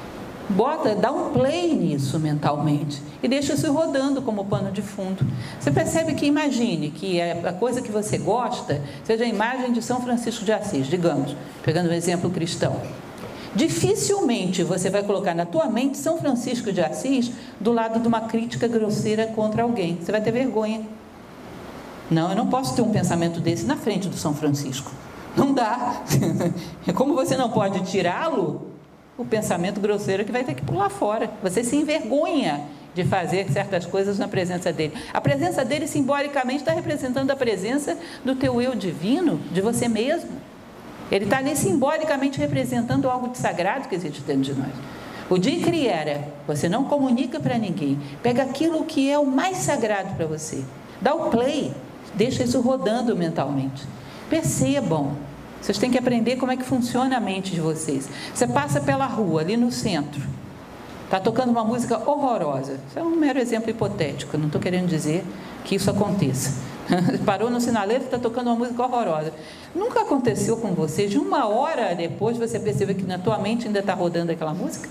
Dá um play nisso mentalmente e deixa isso rodando como pano de fundo. Você percebe que, imagine que a coisa que você gosta seja a imagem de São Francisco de Assis, digamos, pegando um exemplo cristão. Dificilmente você vai colocar na tua mente São Francisco de Assis do lado de uma crítica grosseira contra alguém. Você vai ter vergonha. Não, eu não posso ter um pensamento desse na frente do São Francisco. Não dá. Como você não pode tirá-lo, o pensamento grosseiro que vai ter que pular fora. Você se envergonha de fazer certas coisas na presença dele. A presença dele simbolicamente está representando a presença do teu eu divino, de você mesmo. Ele está ali simbolicamente representando algo de sagrado que existe dentro de nós. O Dikri era, você não comunica para ninguém, pega aquilo que é o mais sagrado para você, dá o play, deixa isso rodando mentalmente. Percebam. Vocês têm que aprender como é que funciona a mente de vocês. Você passa pela rua, ali no centro, está tocando uma música horrorosa. Isso é um mero exemplo hipotético, não estou querendo dizer que isso aconteça. Parou no sinaleiro e está tocando uma música horrorosa. Nunca aconteceu com você, de uma hora depois você percebeu que na tua mente ainda está rodando aquela música?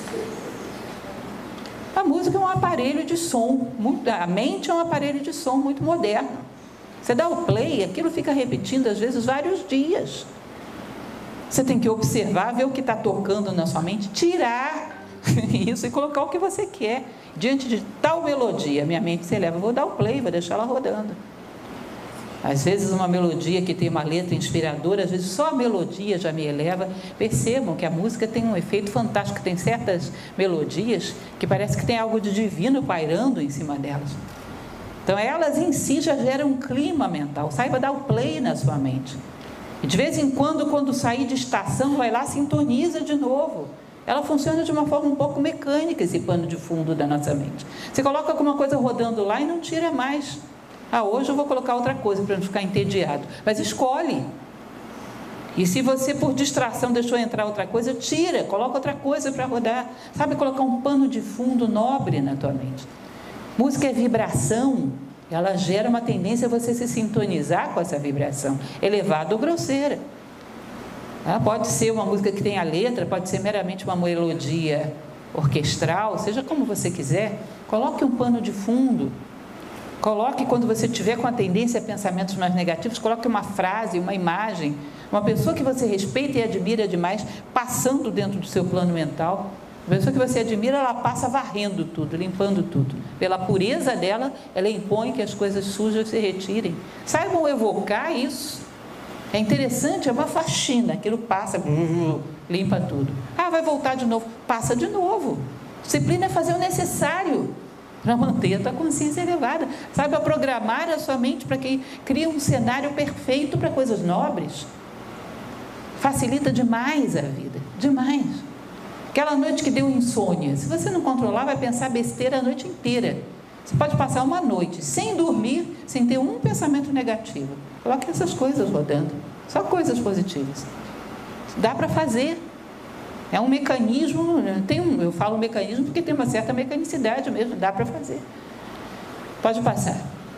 A música é um aparelho de som, a mente é um aparelho de som muito moderno. Você dá o play, aquilo fica repetindo às vezes vários dias. Você tem que observar, ver o que está tocando na sua mente, tirar isso e colocar o que você quer. Diante de tal melodia, minha mente se eleva, vou dar o play, vou deixar ela rodando. Às vezes uma melodia que tem uma letra inspiradora, às vezes só a melodia já me eleva. Percebam que a música tem um efeito fantástico, tem certas melodias que parece que tem algo de divino pairando em cima delas. Então elas em si já geram um clima mental. Saiba dar o play na sua mente. E de vez em quando sair de estação, vai lá, sintoniza de novo. Ela funciona de uma forma um pouco mecânica, esse pano de fundo da nossa mente. Você coloca alguma coisa rodando lá e não tira mais. Hoje eu vou colocar outra coisa para não ficar entediado. Mas escolhe. E se você, por distração, deixou entrar outra coisa, tira, coloca outra coisa para rodar. Sabe, colocar um pano de fundo nobre na tua mente. Música é vibração, ela gera uma tendência a você se sintonizar com essa vibração, elevada ou grosseira. Ela pode ser uma música que tem a letra, pode ser meramente uma melodia orquestral, seja como você quiser. Coloque um pano de fundo. Coloque, quando você tiver com a tendência a pensamentos mais negativos, coloque uma frase, uma imagem, uma pessoa que você respeita e admira demais, passando dentro do seu plano mental. A pessoa que você admira, ela passa varrendo tudo, limpando tudo. Pela pureza dela, ela impõe que as coisas sujas se retirem. Saibam evocar isso. É interessante, é uma faxina, aquilo passa, limpa tudo. Vai voltar de novo, passa de novo. Disciplina é fazer o necessário para manter a tua consciência elevada. Saiba programar a sua mente para que crie um cenário perfeito para coisas nobres. Facilita demais a vida, demais. Aquela noite que deu insônia, se você não controlar, vai pensar besteira a noite inteira. Você pode passar uma noite sem dormir, sem ter um pensamento negativo. Coloque essas coisas rodando, só coisas positivas. Dá para fazer. É um mecanismo, eu falo mecanismo porque tem uma certa mecanicidade mesmo, dá para fazer. Pode passar.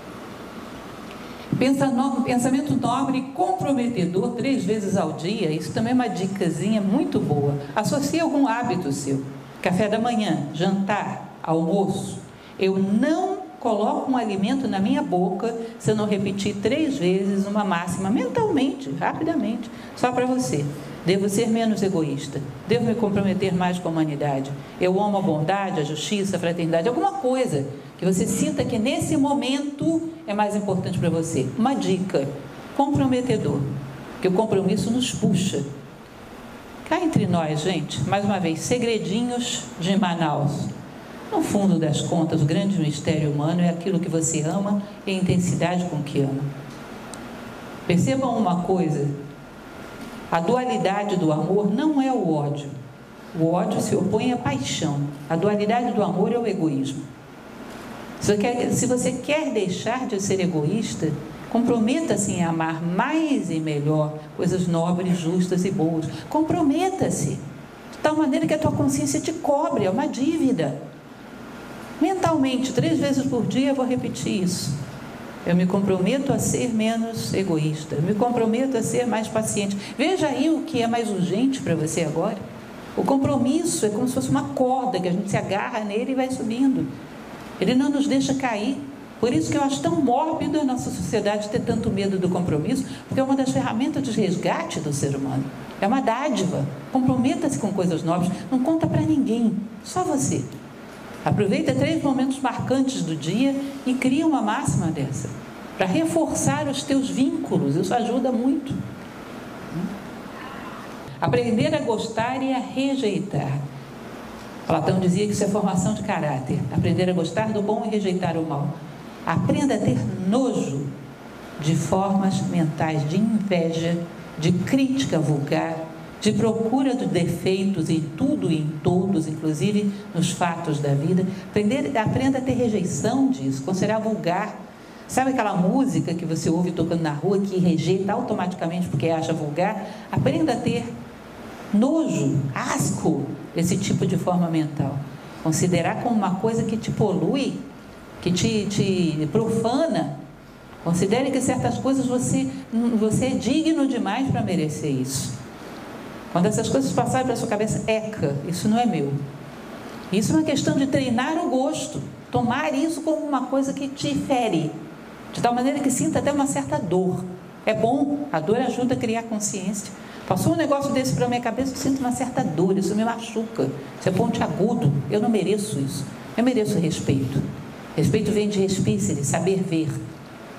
Pensamento nobre e comprometedor 3 vezes ao dia, isso também é uma dicasinha muito boa. Associe algum hábito seu. Café da manhã, jantar, almoço. Eu não coloco um alimento na minha boca se eu não repetir 3 vezes uma máxima mentalmente, rapidamente, só para você. Devo ser menos egoísta, devo me comprometer mais com a humanidade. Eu amo a bondade, a justiça, a fraternidade, alguma coisa que você sinta que nesse momento é mais importante para você. Uma dica, comprometedor, porque o compromisso nos puxa. Cá entre nós, gente, mais uma vez, segredinhos de Manaus. No fundo das contas, o grande mistério humano é aquilo que você ama e a intensidade com que ama. Percebam uma coisa, a dualidade do amor não é o ódio. O ódio se opõe à paixão. A dualidade do amor é o egoísmo. Se você quer deixar de ser egoísta, comprometa-se em amar mais e melhor coisas nobres, justas e boas. Comprometa-se, de tal maneira que a tua consciência te cobre, é uma dívida. Mentalmente, 3 vezes por dia eu vou repetir isso. Eu me comprometo a ser menos egoísta, eu me comprometo a ser mais paciente. Veja aí o que é mais urgente para você agora. O compromisso é como se fosse uma corda que a gente se agarra nele e vai subindo. Ele não nos deixa cair. Por isso que eu acho tão mórbido a nossa sociedade ter tanto medo do compromisso, porque é uma das ferramentas de resgate do ser humano. É uma dádiva. Comprometa-se com coisas nobres, não conta para ninguém, só você. Aproveita 3 momentos marcantes do dia e cria uma máxima dessa, para reforçar os teus vínculos. Isso ajuda muito. Aprender a gostar e a rejeitar. Platão dizia que isso é formação de caráter. Aprender a gostar do bom e rejeitar o mal. Aprenda a ter nojo de formas mentais de inveja, de crítica vulgar, de procura de defeitos em tudo e em todos, inclusive nos fatos da vida. Aprenda a ter rejeição disso, considerar vulgar. Sabe aquela música que você ouve tocando na rua que rejeita automaticamente porque acha vulgar? Aprenda a ter nojo, asco desse tipo de forma mental. Considerar como uma coisa que te polui, que te profana. Considere que certas coisas você é digno demais para merecer isso. Quando essas coisas passarem pela sua cabeça, eca, isso não é meu. Isso é uma questão de treinar o gosto, tomar isso como uma coisa que te fere, de tal maneira que sinta até uma certa dor. É bom, a dor ajuda a criar consciência. Passou um negócio desse para a minha cabeça, eu sinto uma certa dor, isso me machuca, isso é pontiagudo, eu não mereço isso, eu mereço respeito. Respeito vem de respícere, saber ver.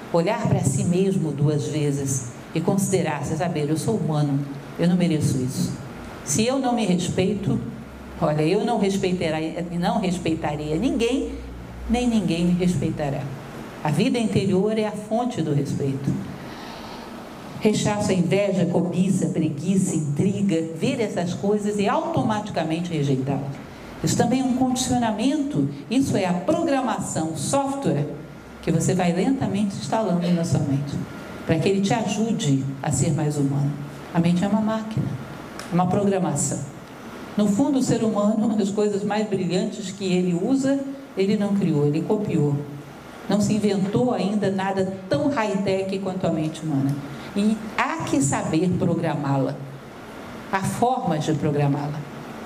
olhar para si mesmo 2 vezes e considerar, você saber, eu sou humano, eu não mereço isso. Se eu não me respeito, olha, eu não respeitaria ninguém, nem ninguém me respeitará. A vida interior é a fonte do respeito. Rechaço a inveja, cobiça, preguiça, intriga, ver essas coisas e automaticamente rejeitá-las. Isso também é um condicionamento, isso é a programação, o software que você vai lentamente instalando na sua mente, para que ele te ajude a ser mais humano. A mente é uma máquina, é uma programação. No fundo, o ser humano, uma das coisas mais brilhantes que ele usa, ele não criou, ele copiou. Não se inventou ainda nada tão high-tech quanto a mente humana. E há que saber programá-la. Há formas de programá-la.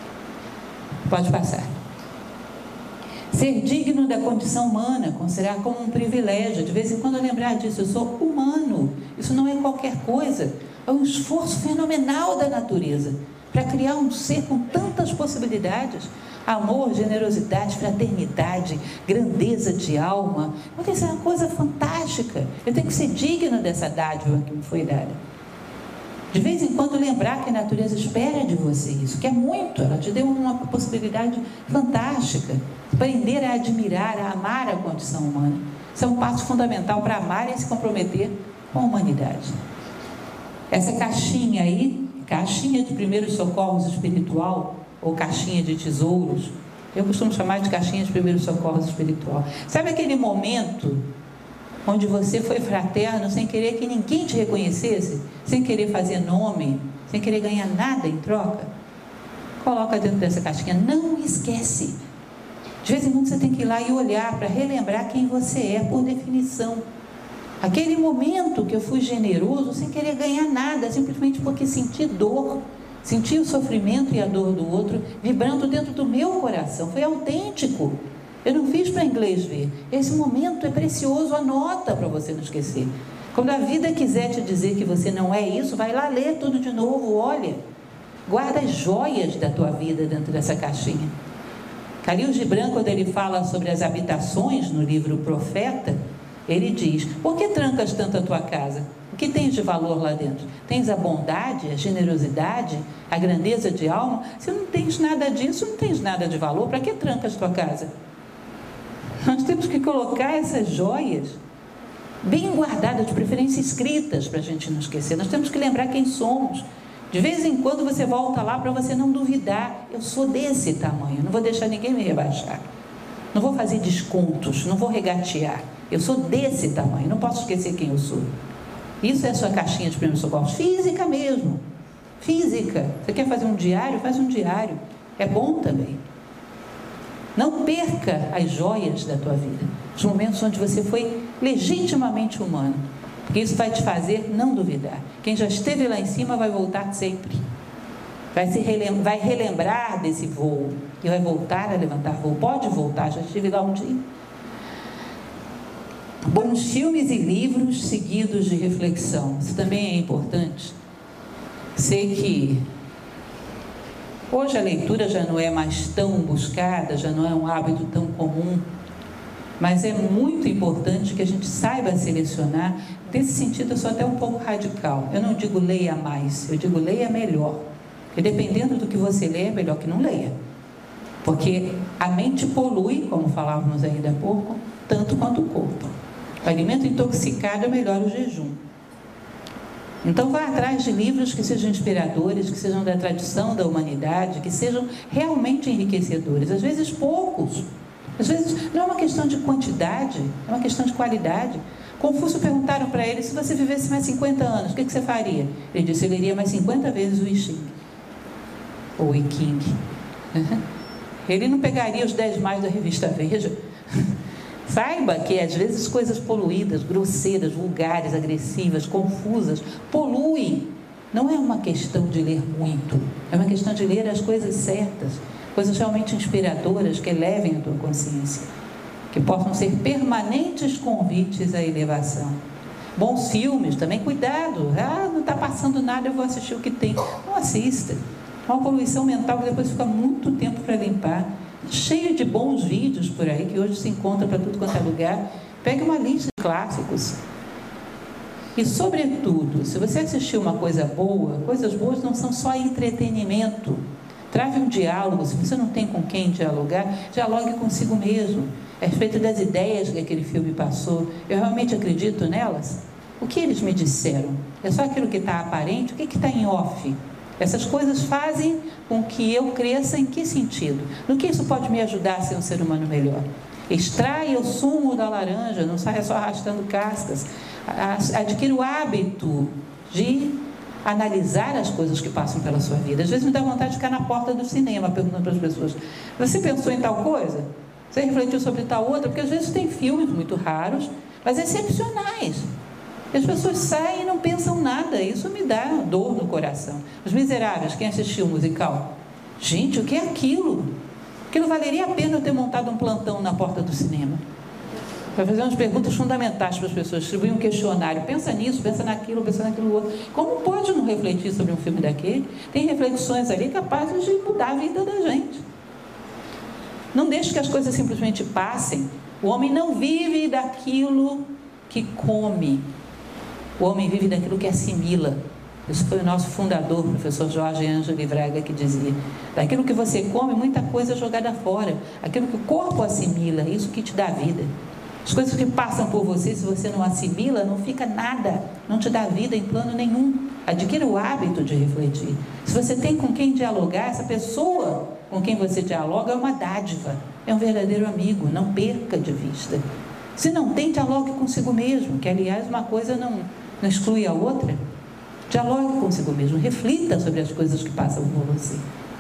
Pode passar. Ser digno da condição humana, considerar como um privilégio. De vez em quando lembrar disso, eu sou humano. Isso não é qualquer coisa. É um esforço fenomenal da natureza para criar um ser com tantas possibilidades. Amor, generosidade, fraternidade, grandeza de alma. Porque isso é uma coisa fantástica. Eu tenho que ser digno dessa dádiva que me foi dada. De vez em quando lembrar que a natureza espera de você isso, que é muito. Ela te deu uma possibilidade fantástica. Aprender a admirar, a amar a condição humana. Isso é um passo fundamental para amar e se comprometer com a humanidade. Essa caixinha aí, caixinha de primeiros socorros espiritual, ou caixinha de tesouros, eu costumo chamar de caixinha de primeiros socorros espiritual. Sabe aquele momento onde você foi fraterno sem querer que ninguém te reconhecesse, sem querer fazer nome, sem querer ganhar nada em troca? Coloca dentro dessa caixinha, não esquece. De vez em quando você tem que ir lá e olhar para relembrar quem você é por definição. Aquele momento que eu fui generoso sem querer ganhar nada, simplesmente porque senti dor, senti o sofrimento e a dor do outro vibrando dentro do meu coração, foi autêntico. Eu não fiz para inglês ver. Esse momento é precioso, anota para você não esquecer. Quando a vida quiser te dizer que você não é isso, vai lá ler tudo de novo, olha. Guarda as joias da tua vida dentro dessa caixinha. Khalil Gibran, quando ele fala sobre as habitações no livro Profeta, ele diz, por que trancas tanto a tua casa? O que tens de valor lá dentro? Tens a bondade, a generosidade, a grandeza de alma? Se não tens nada disso, não tens nada de valor, para que trancas tua casa? Nós temos que colocar essas joias bem guardadas, de preferência escritas, para a gente não esquecer. Nós temos que lembrar quem somos. De vez em quando você volta lá para você não duvidar. Eu sou desse tamanho, não vou deixar ninguém me rebaixar. Não vou fazer descontos, não vou regatear. Eu sou desse tamanho, não posso esquecer quem eu sou. Isso é a sua caixinha de primeiros socorros, física mesmo. Física. Você quer fazer um diário? Faz um diário. É bom também. Não perca as joias da tua vida, os momentos onde você foi legitimamente humano, porque isso vai te fazer não duvidar. Quem já esteve lá em cima vai voltar sempre, vai relembrar desse voo e vai voltar a levantar voo. Pode voltar, já estive lá um dia. Bons filmes e livros seguidos de reflexão, isso também é importante. Sei que hoje a leitura já não é mais tão buscada, já não é um hábito tão comum, mas é muito importante que a gente saiba selecionar. Nesse sentido, eu sou até um pouco radical. Eu não digo leia mais, eu digo leia melhor. Porque dependendo do que você lê, é melhor que não leia. Porque a mente polui, como falávamos ainda há pouco, tanto quanto o corpo. O alimento intoxicado é melhor o jejum. Então vá atrás de livros que sejam inspiradores, que sejam da tradição da humanidade, que sejam realmente enriquecedores. Às vezes poucos. Às vezes não é uma questão de quantidade, é uma questão de qualidade. Confúcio perguntaram para ele, se você vivesse mais 50 anos, o que você faria? Ele disse, eu leria mais 50 vezes o I Ching. Ou I King. Ele não pegaria os 10 mais da revista Veja. Saiba que às vezes coisas poluídas, grosseiras, vulgares, agressivas, confusas, poluem. Não é uma questão de ler muito, é uma questão de ler as coisas certas, coisas realmente inspiradoras que elevem a tua consciência, que possam ser permanentes convites à elevação. Bons filmes, também cuidado. Não está passando nada, eu vou assistir o que tem. Não assista. É uma poluição mental que depois fica muito tempo para limpar. Cheio de bons vídeos por aí, que hoje se encontra para tudo quanto é lugar. Pegue uma lista de clássicos. E, sobretudo, se você assistir uma coisa boa, coisas boas não são só entretenimento. Trave um diálogo. Se você não tem com quem dialogar, dialogue consigo mesmo, a respeito das ideias que aquele filme passou. Eu realmente acredito nelas? O que eles me disseram? É só aquilo que está aparente? O que está em off? Essas coisas fazem com que eu cresça em que sentido? No que isso pode me ajudar a ser um ser humano melhor? Extraia o sumo da laranja, não saia só arrastando cascas. Adquira o hábito de analisar as coisas que passam pela sua vida. Às vezes me dá vontade de ficar na porta do cinema perguntando para as pessoas: você pensou em tal coisa? Você refletiu sobre tal outra? Porque às vezes tem filmes muito raros, mas excepcionais. E as pessoas saem e não pensam nada. Isso me dá dor no coração. Os Miseráveis, quem assistiu o musical? Gente, o que é aquilo? Aquilo valeria a pena eu ter montado um plantão na porta do cinema, para fazer umas perguntas fundamentais para as pessoas, distribuir um questionário: pensa nisso, pensa naquilo outro. Como pode não refletir sobre um filme daquele? Tem reflexões ali capazes de mudar a vida da gente. Não deixe que as coisas simplesmente passem. O homem não vive daquilo que come, o homem vive daquilo que assimila. Isso foi o nosso fundador, o professor Jorge Ângelo Braga, que dizia: daquilo que você come, muita coisa é jogada fora. Aquilo que o corpo assimila, isso que te dá vida. As coisas que passam por você, se você não assimila, não fica nada, não te dá vida em plano nenhum. Adquira o hábito de refletir. Se você tem com quem dialogar, essa pessoa com quem você dialoga é uma dádiva, é um verdadeiro amigo, não perca de vista. Se não tem, dialogue consigo mesmo, que aliás uma coisa não exclui a outra. Dialogue consigo mesmo, reflita sobre as coisas que passam por você.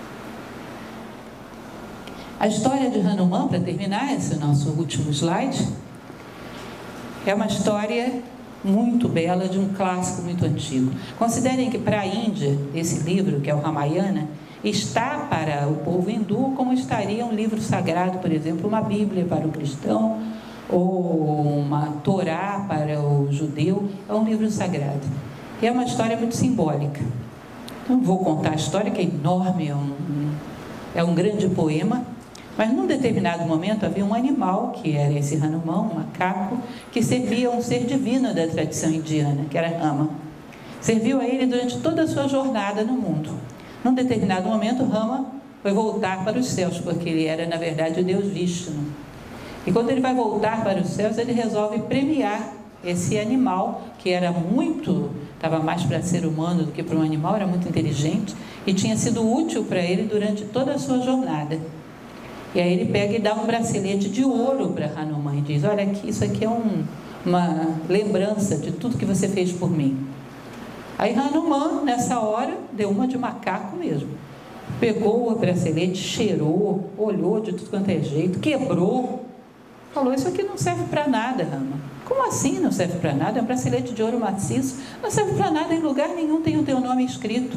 A história de Hanuman, para terminar, esse é o nosso último slide, é uma história muito bela de um clássico muito antigo. Considerem que para a Índia, esse livro, que é o Ramayana, está para o povo hindu como estaria um livro sagrado, por exemplo, uma Bíblia para o cristão, ou uma Torá para o judeu. É um livro sagrado. E é uma história muito simbólica. Não vou contar a história, que é enorme, é um grande poema. Mas num determinado momento havia um animal, que era esse Hanuman, um macaco, que servia um ser divino da tradição indiana, que era Rama. Serviu a ele durante toda a sua jornada no mundo. Num determinado momento, Rama foi voltar para os céus, porque ele era, na verdade, o Deus Vishnu. E quando ele vai voltar para os céus, ele resolve premiar esse animal, que era estava mais para ser humano do que para um animal, era muito inteligente, e tinha sido útil para ele durante toda a sua jornada. E aí ele pega e dá um bracelete de ouro para Hanuman e diz: olha aqui, isso aqui é uma lembrança de tudo que você fez por mim. Aí Hanuman, nessa hora, deu uma de macaco mesmo. Pegou o bracelete, cheirou, olhou de tudo quanto é jeito, quebrou. Falou: isso aqui não serve para nada, Rama. Como assim não serve para nada? É um bracelete de ouro maciço. Não serve para nada, em lugar nenhum tem o teu nome escrito.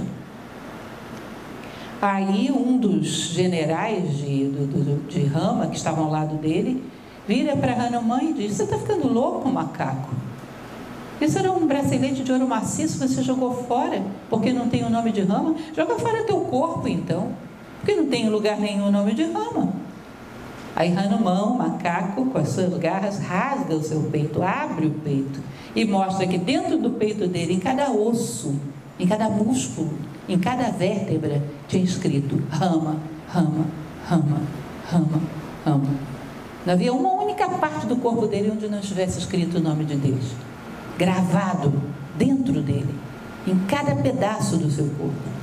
Aí um dos generais de Rama, que estavam ao lado dele, vira para Hanuman e diz: você está ficando louco, macaco? Isso era um bracelete de ouro maciço, você jogou fora porque não tem o nome de Rama? Joga fora teu corpo então, porque não tem em lugar nenhum o nome de Rama. Aí Hanuman, o macaco, com as suas garras, rasga o seu peito, abre o peito e mostra que dentro do peito dele, em cada osso, em cada músculo, em cada vértebra, tinha escrito Rama, Rama, Rama, Rama, Rama. Não havia uma única parte do corpo dele onde não estivesse escrito o nome de Deus, gravado dentro dele, em cada pedaço do seu corpo.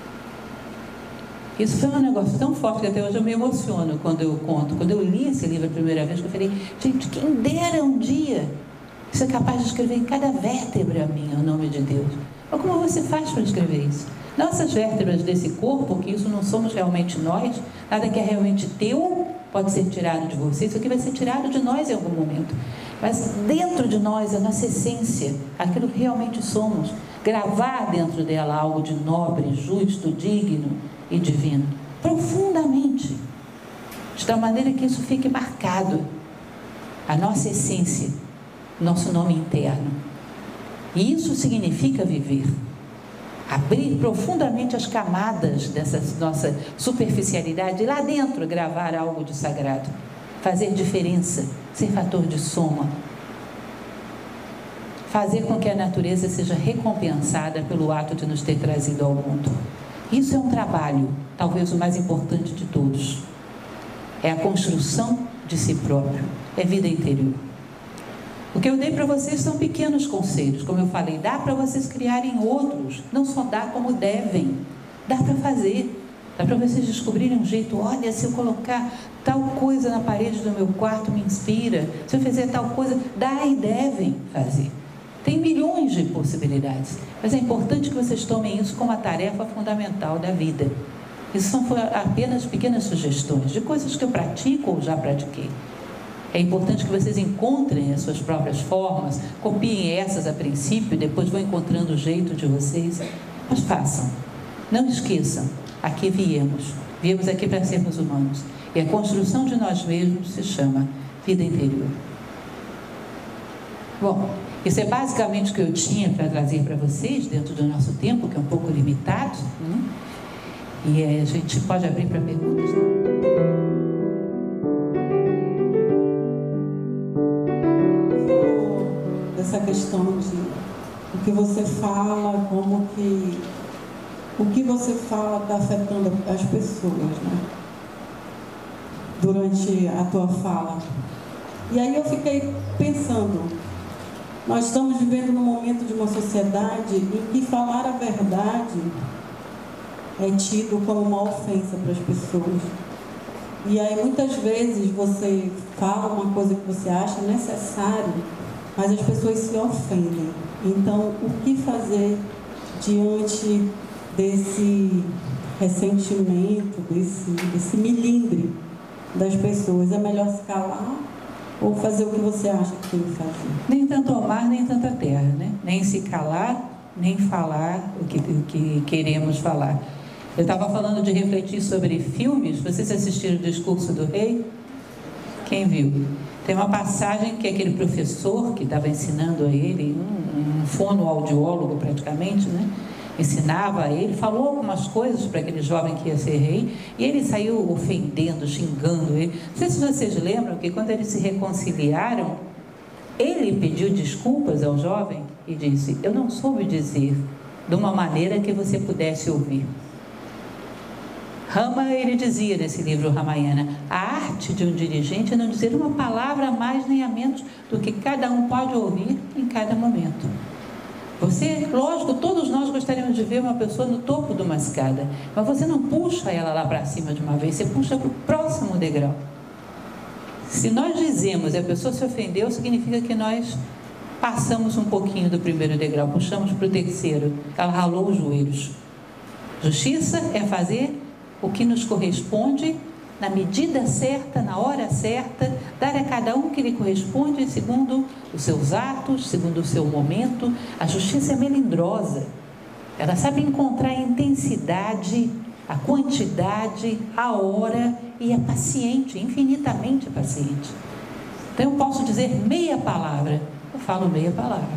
Isso foi um negócio tão forte que até hoje eu me emociono quando eu conto. Quando eu li esse livro a primeira vez, eu falei: gente, quem dera um dia ser capaz de escrever em cada vértebra minha o nome de Deus. Mas como você faz para escrever isso? Nossas vértebras desse corpo, que isso não somos realmente nós, nada que é realmente teu pode ser tirado de você, isso aqui vai ser tirado de nós em algum momento. Mas dentro de nós, a nossa essência, aquilo que realmente somos, gravar dentro dela algo de nobre, justo, digno e divino, profundamente, de tal maneira que isso fique marcado, a nossa essência, nosso nome interno. E isso significa viver, abrir profundamente as camadas dessa nossa superficialidade e lá dentro gravar algo de sagrado, fazer diferença, ser fator de soma, fazer com que a natureza seja recompensada pelo ato de nos ter trazido ao mundo. Isso é um trabalho, talvez o mais importante de todos. É a construção de si próprio, é vida interior. O que eu dei para vocês são pequenos conselhos, como eu falei, dá para vocês criarem outros, não só dá como devem, dá para fazer, dá para vocês descobrirem um jeito, olha, se eu colocar tal coisa na parede do meu quarto me inspira, se eu fizer tal coisa, dá e devem fazer. Tem milhões de possibilidades, mas é importante que vocês tomem isso como a tarefa fundamental da vida. Isso são apenas pequenas sugestões de coisas que eu pratico ou já pratiquei. É importante que vocês encontrem as suas próprias formas, copiem essas a princípio, depois vão encontrando o jeito de vocês, mas façam. Não esqueçam, aqui viemos aqui para sermos humanos, e a construção de nós mesmos se chama vida interior. Bom, isso é basicamente o que eu tinha para trazer para vocês, dentro do nosso tempo, que é um pouco limitado, né? E a gente pode abrir para perguntas. Essa questão de o que você fala, o que você fala está afetando as pessoas, né? Durante a tua fala. E aí eu fiquei pensando, nós estamos vivendo num momento de uma sociedade em que falar a verdade é tido como uma ofensa para as pessoas. E aí muitas vezes você fala uma coisa que você acha necessário, mas as pessoas se ofendem. Então, o que fazer diante desse ressentimento, desse melindre das pessoas? É melhor se calar ou fazer o que você acha que tem que fazer? Nem tanto ao mar, nem tanto à terra, né? Nem se calar, nem falar o que queremos falar. Eu estava falando de refletir sobre filmes. Vocês assistiram o Discurso do Rei? Quem viu? Tem uma passagem que aquele professor que estava ensinando a ele, um fonoaudiólogo praticamente, né? Ensinava a ele, falou algumas coisas para aquele jovem que ia ser rei, e ele saiu ofendendo, xingando ele. Não sei se vocês lembram que quando eles se reconciliaram, ele pediu desculpas ao jovem e disse: eu não soube dizer de uma maneira que você pudesse ouvir. Rama, ele dizia nesse livro Ramayana, a arte de um dirigente é não dizer uma palavra a mais nem a menos do que cada um pode ouvir em cada momento. Você, lógico, todos nós gostaríamos de ver uma pessoa no topo de uma escada, mas você não puxa ela lá para cima de uma vez, você puxa para o próximo degrau. Se nós dizemos e a pessoa se ofendeu, significa que nós passamos um pouquinho do primeiro degrau, puxamos para o terceiro, ela ralou os joelhos. Justiça é fazer o que nos corresponde na medida certa, na hora certa, dar a cada um que lhe corresponde segundo os seus atos, segundo o seu momento. A justiça é melindrosa, ela sabe encontrar a intensidade, a quantidade, a hora, e é paciente, infinitamente paciente. Então eu posso dizer meia palavra, eu falo meia palavra.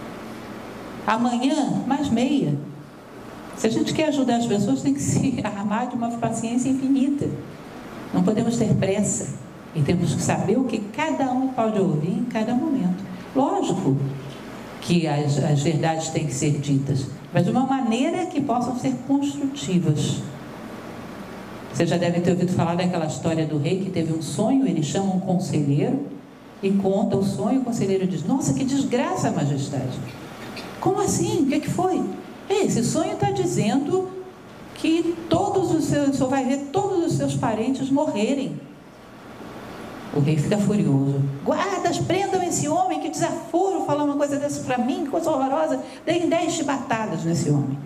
Amanhã, mais meia. Se a gente quer ajudar as pessoas, tem que se armar de uma paciência infinita. Não podemos ter pressa e temos que saber o que cada um pode ouvir em cada momento. Lógico que as verdades têm que ser ditas, mas de uma maneira que possam ser construtivas. Você já deve ter ouvido falar daquela história do rei que teve um sonho. Ele chama um conselheiro e conta o sonho. O conselheiro diz: nossa, que desgraça, majestade. Como assim? O que foi? Esse sonho está dizendo que o senhor vai ver todos os seus parentes morrerem. O rei fica furioso. Guardas, prendam esse homem, que desaforo falar uma coisa dessa para mim, que coisa horrorosa. Deem 10 chibatadas nesse homem.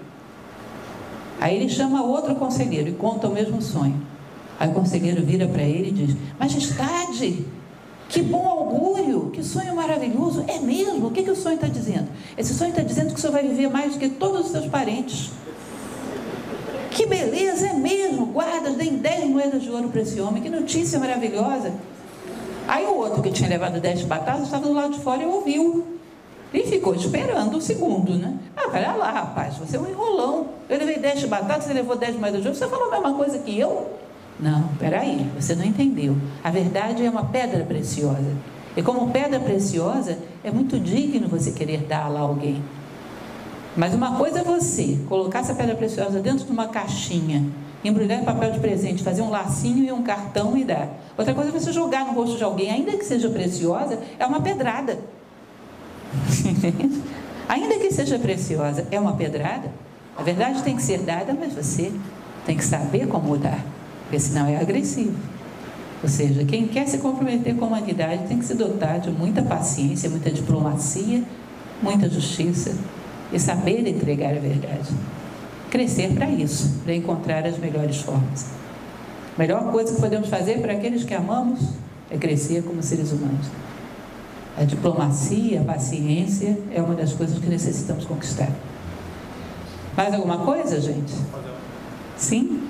Aí ele chama outro conselheiro e conta o mesmo sonho. Aí o conselheiro vira para ele e diz: majestade, que bom augúrio, que sonho maravilhoso. É mesmo? O que o sonho está dizendo? Esse sonho está dizendo que o senhor vai viver mais do que todos os seus parentes. Que beleza, é mesmo. Guardas, deem 10 moedas de ouro para esse homem. Que notícia maravilhosa. Aí o outro que tinha levado 10 batatas estava do lado de fora e ouviu. E ficou esperando o segundo, né? Ah, olha lá, rapaz, você é um enrolão. Eu levei 10 batatas, você levou 10 moedas de ouro. Você falou a mesma coisa que eu? Não, peraí, você não entendeu. A verdade é uma pedra preciosa. E como pedra preciosa, é muito digno você querer dá-la a alguém. Mas uma coisa é você colocar essa pedra preciosa dentro de uma caixinha, embrulhar em papel de presente, fazer um lacinho e um cartão e dar. Outra coisa é você jogar no rosto de alguém, ainda que seja preciosa, é uma pedrada. Ainda que seja preciosa, é uma pedrada. A verdade tem que ser dada, mas você tem que saber como dar, porque senão é agressivo. Ou seja, quem quer se comprometer com a humanidade tem que se dotar de muita paciência, muita diplomacia, muita justiça e saber entregar a verdade. Crescer para isso, para encontrar as melhores formas. A melhor coisa que podemos fazer para aqueles que amamos é crescer como seres humanos. A diplomacia, a paciência é uma das coisas que necessitamos conquistar. Mais alguma coisa, gente? Sim?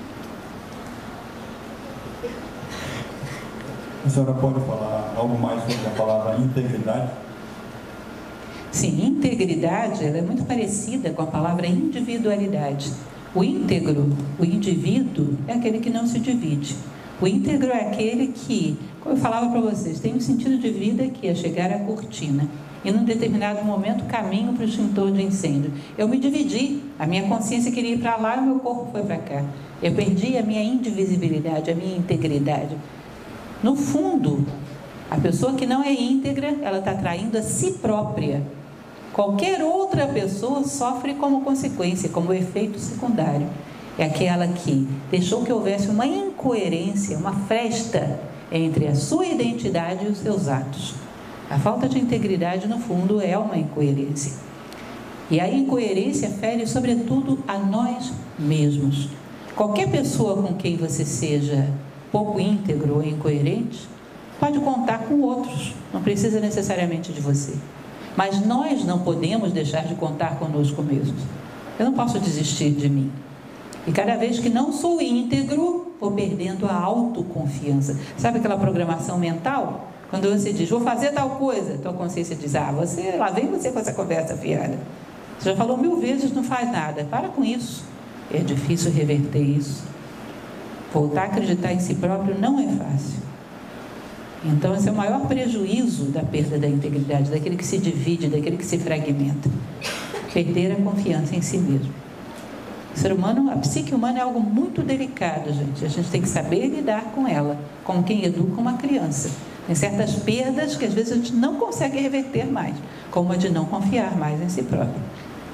A senhora pode falar algo mais sobre a palavra integridade? Sim, integridade, ela é muito parecida com a palavra individualidade. O íntegro, o indivíduo, é aquele que não se divide. O íntegro é aquele que, como eu falava para vocês, tem um sentido de vida que é chegar à cortina e num determinado momento caminho para o extintor de incêndio. Eu me dividi, a minha consciência queria ir para lá e o meu corpo foi para cá. Eu perdi a minha indivisibilidade, a minha integridade. No fundo, a pessoa que não é íntegra, ela está traindo a si própria. Qualquer outra pessoa sofre como consequência, como efeito secundário. É aquela que deixou que houvesse uma incoerência, uma fresta entre a sua identidade e os seus atos. A falta de integridade, no fundo, é uma incoerência. E a incoerência fere, sobretudo, a nós mesmos. Qualquer pessoa com quem você seja pouco íntegro ou incoerente, pode contar com outros, não precisa necessariamente de você. Mas nós não podemos deixar de contar conosco mesmos. Eu não posso desistir de mim. E cada vez que não sou íntegro, vou perdendo a autoconfiança. Sabe aquela programação mental? Quando você diz, vou fazer tal coisa, tua consciência diz, lá vem você com essa conversa fiada. Você já falou 1000 vezes, não faz nada. Para com isso. É difícil reverter isso. Voltar a acreditar em si próprio não é fácil. Então, esse é o maior prejuízo da perda da integridade, daquele que se divide, daquele que se fragmenta. Perder a confiança em si mesmo. O ser humano, a psique humana é algo muito delicado, gente. A gente tem que saber lidar com ela, como quem educa uma criança. Tem certas perdas que às vezes a gente não consegue reverter mais, como a de não confiar mais em si próprio.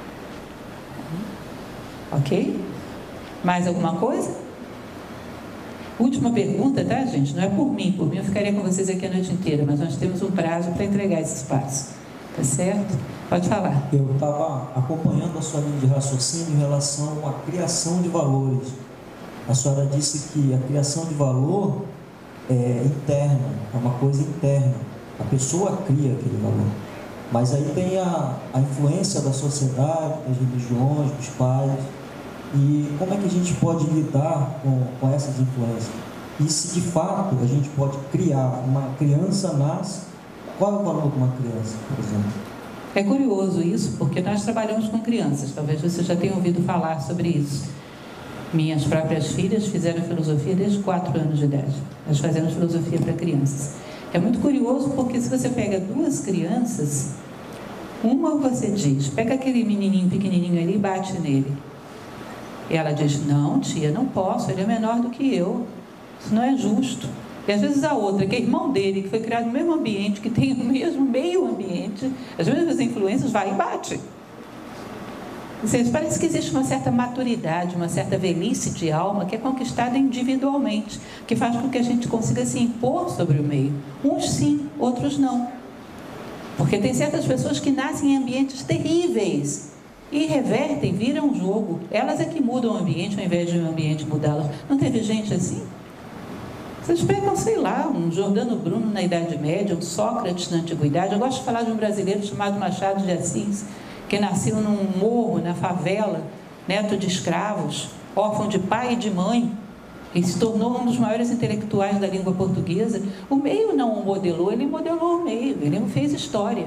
Ok? Mais alguma coisa? Última pergunta, tá, gente? Não é por mim eu ficaria com vocês aqui a noite inteira, mas nós temos um prazo para entregar esse espaço. Tá certo? Pode falar. Eu estava acompanhando a sua linha de raciocínio em relação à criação de valores. A senhora disse que a criação de valor é interna, é uma coisa interna. A pessoa cria aquele valor. Mas aí tem a influência da sociedade, das religiões, dos pais. E como é que a gente pode lidar com essas influências? E se de fato a gente pode criar, uma criança nasce, qual é o valor de uma criança, por exemplo? É curioso isso, porque nós trabalhamos com crianças, talvez você já tenha ouvido falar sobre isso. Minhas próprias filhas fizeram filosofia desde 4 anos de idade. Nós fazemos filosofia para crianças. É muito curioso porque se você pega 2 crianças, uma você diz, pega aquele menininho pequenininho ali e bate nele. E ela diz, não tia, não posso, ele é menor do que eu, isso não é justo. E às vezes a outra, que é irmão dele, que foi criado no mesmo ambiente, que tem o mesmo meio ambiente, as mesmas influências, vai e bate. Vocês, parece que existe uma certa maturidade, uma certa velhice de alma que é conquistada individualmente, que faz com que a gente consiga se impor sobre o meio. Uns sim, outros não. Porque tem certas pessoas que nascem em ambientes terríveis e revertem, viram o jogo. Elas é que mudam o ambiente ao invés de o ambiente mudá-las. Não teve gente assim? Vocês pegam, sei lá, um Jordano Bruno na Idade Média, um Sócrates na Antiguidade. Eu gosto de falar de um brasileiro chamado Machado de Assis, que nasceu num morro, na favela, neto de escravos, órfão de pai e de mãe, e se tornou um dos maiores intelectuais da língua portuguesa. O meio não o modelou, ele modelou o meio, ele fez história.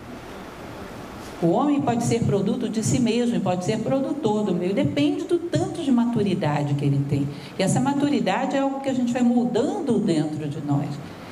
O homem pode ser produto de si mesmo e pode ser produtor do meio, depende do tanto de maturidade que ele tem. E essa maturidade é algo que a gente vai moldando dentro de nós.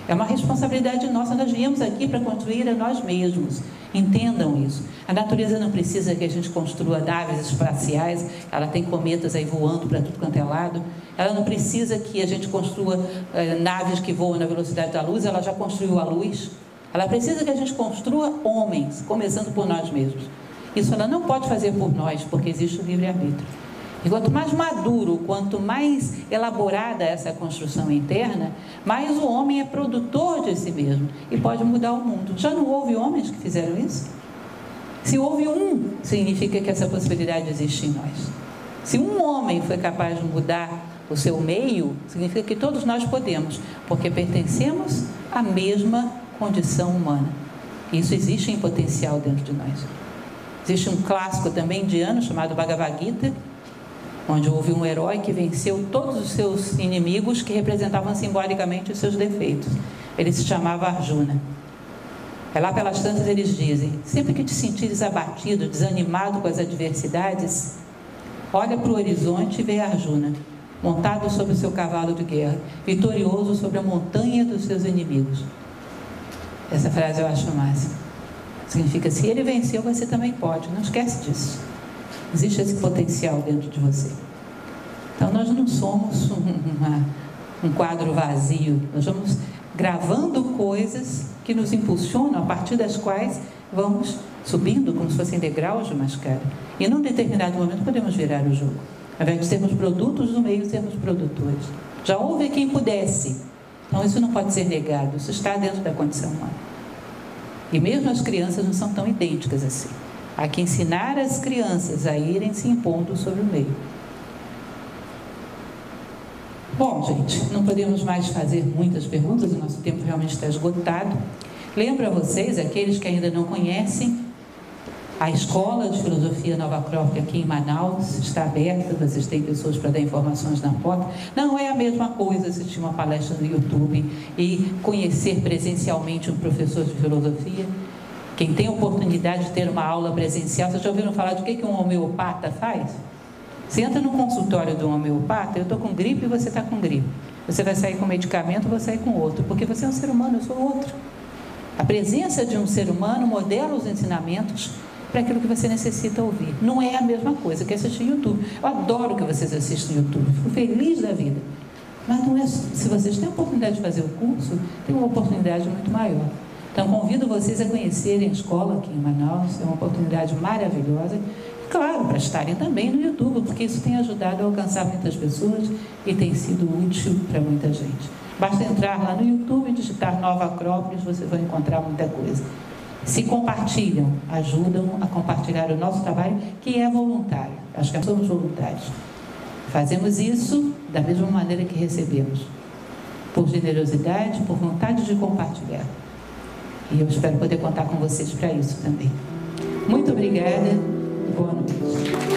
É uma responsabilidade nossa, nós viemos aqui para construir a nós mesmos. Entendam isso. A natureza não precisa que a gente construa naves espaciais, ela tem cometas aí voando para tudo quanto é lado. Ela não precisa que a gente construa naves que voam na velocidade da luz, ela já construiu a luz. Ela precisa que a gente construa homens, começando por nós mesmos. Isso ela não pode fazer por nós, porque existe o livre-arbítrio. E quanto mais maduro, quanto mais elaborada essa construção interna, mais o homem é produtor de si mesmo e pode mudar o mundo. Já não houve homens que fizeram isso? Se houve um, significa que essa possibilidade existe em nós. Se um homem foi capaz de mudar o seu meio, significa que todos nós podemos, porque pertencemos à mesma condição humana. Isso existe em potencial dentro de nós. Existe um clássico também indiano chamado Bhagavad Gita, onde houve um herói que venceu todos os seus inimigos que representavam simbolicamente os seus defeitos. Ele se chamava Arjuna. Lá pelas tantas eles dizem: sempre que te sentires abatido, desanimado com as adversidades, olha para o horizonte e vê Arjuna, montado sobre o seu cavalo de guerra, vitorioso sobre a montanha dos seus inimigos. Essa frase eu acho máxima. Significa, se ele venceu, você também pode. Não esquece disso. Existe esse potencial dentro de você. Então, nós não somos um quadro vazio. Nós vamos gravando coisas que nos impulsionam, a partir das quais vamos subindo como se fossem degraus de uma escada. E num determinado momento podemos virar o jogo. Ao invés de sermos produtos do meio, sermos produtores. Já houve quem pudesse. Então, isso não pode ser negado. Isso está dentro da condição humana. E mesmo as crianças não são tão idênticas assim. Há que ensinar as crianças a irem se impondo sobre o meio. Bom, gente, não podemos mais fazer muitas perguntas, o nosso tempo realmente está esgotado. Lembro a vocês, aqueles que ainda não conhecem, a Escola de Filosofia Nova Acrópole aqui em Manaus está aberta, vocês têm pessoas para dar informações na porta. Não é a mesma coisa assistir uma palestra no YouTube e conhecer presencialmente um professor de filosofia. Quem tem a oportunidade de ter uma aula presencial, vocês já ouviram falar do que um homeopata faz? Você entra no consultório do homeopata, eu estou com gripe e você está com gripe. Você vai sair com medicamento, eu vou sair com outro, porque você é um ser humano, eu sou outro. A presença de um ser humano modela os ensinamentos para aquilo que você necessita ouvir. Não é a mesma coisa que assistir YouTube. Eu adoro que vocês assistam YouTube, fico feliz da vida. Mas não é, se vocês têm a oportunidade de fazer o curso, tem uma oportunidade muito maior. Então, convido vocês a conhecerem a escola aqui em Manaus, é uma oportunidade maravilhosa. E, claro, para estarem também no YouTube, porque isso tem ajudado a alcançar muitas pessoas e tem sido útil para muita gente. Basta entrar lá no YouTube e digitar Nova Acrópolis, vocês vão encontrar muita coisa. Se compartilham, ajudam a compartilhar o nosso trabalho, que é voluntário. Acho que somos voluntários. Fazemos isso da mesma maneira que recebemos, por generosidade, por vontade de compartilhar. E eu espero poder contar com vocês para isso também. Muito obrigada e boa noite.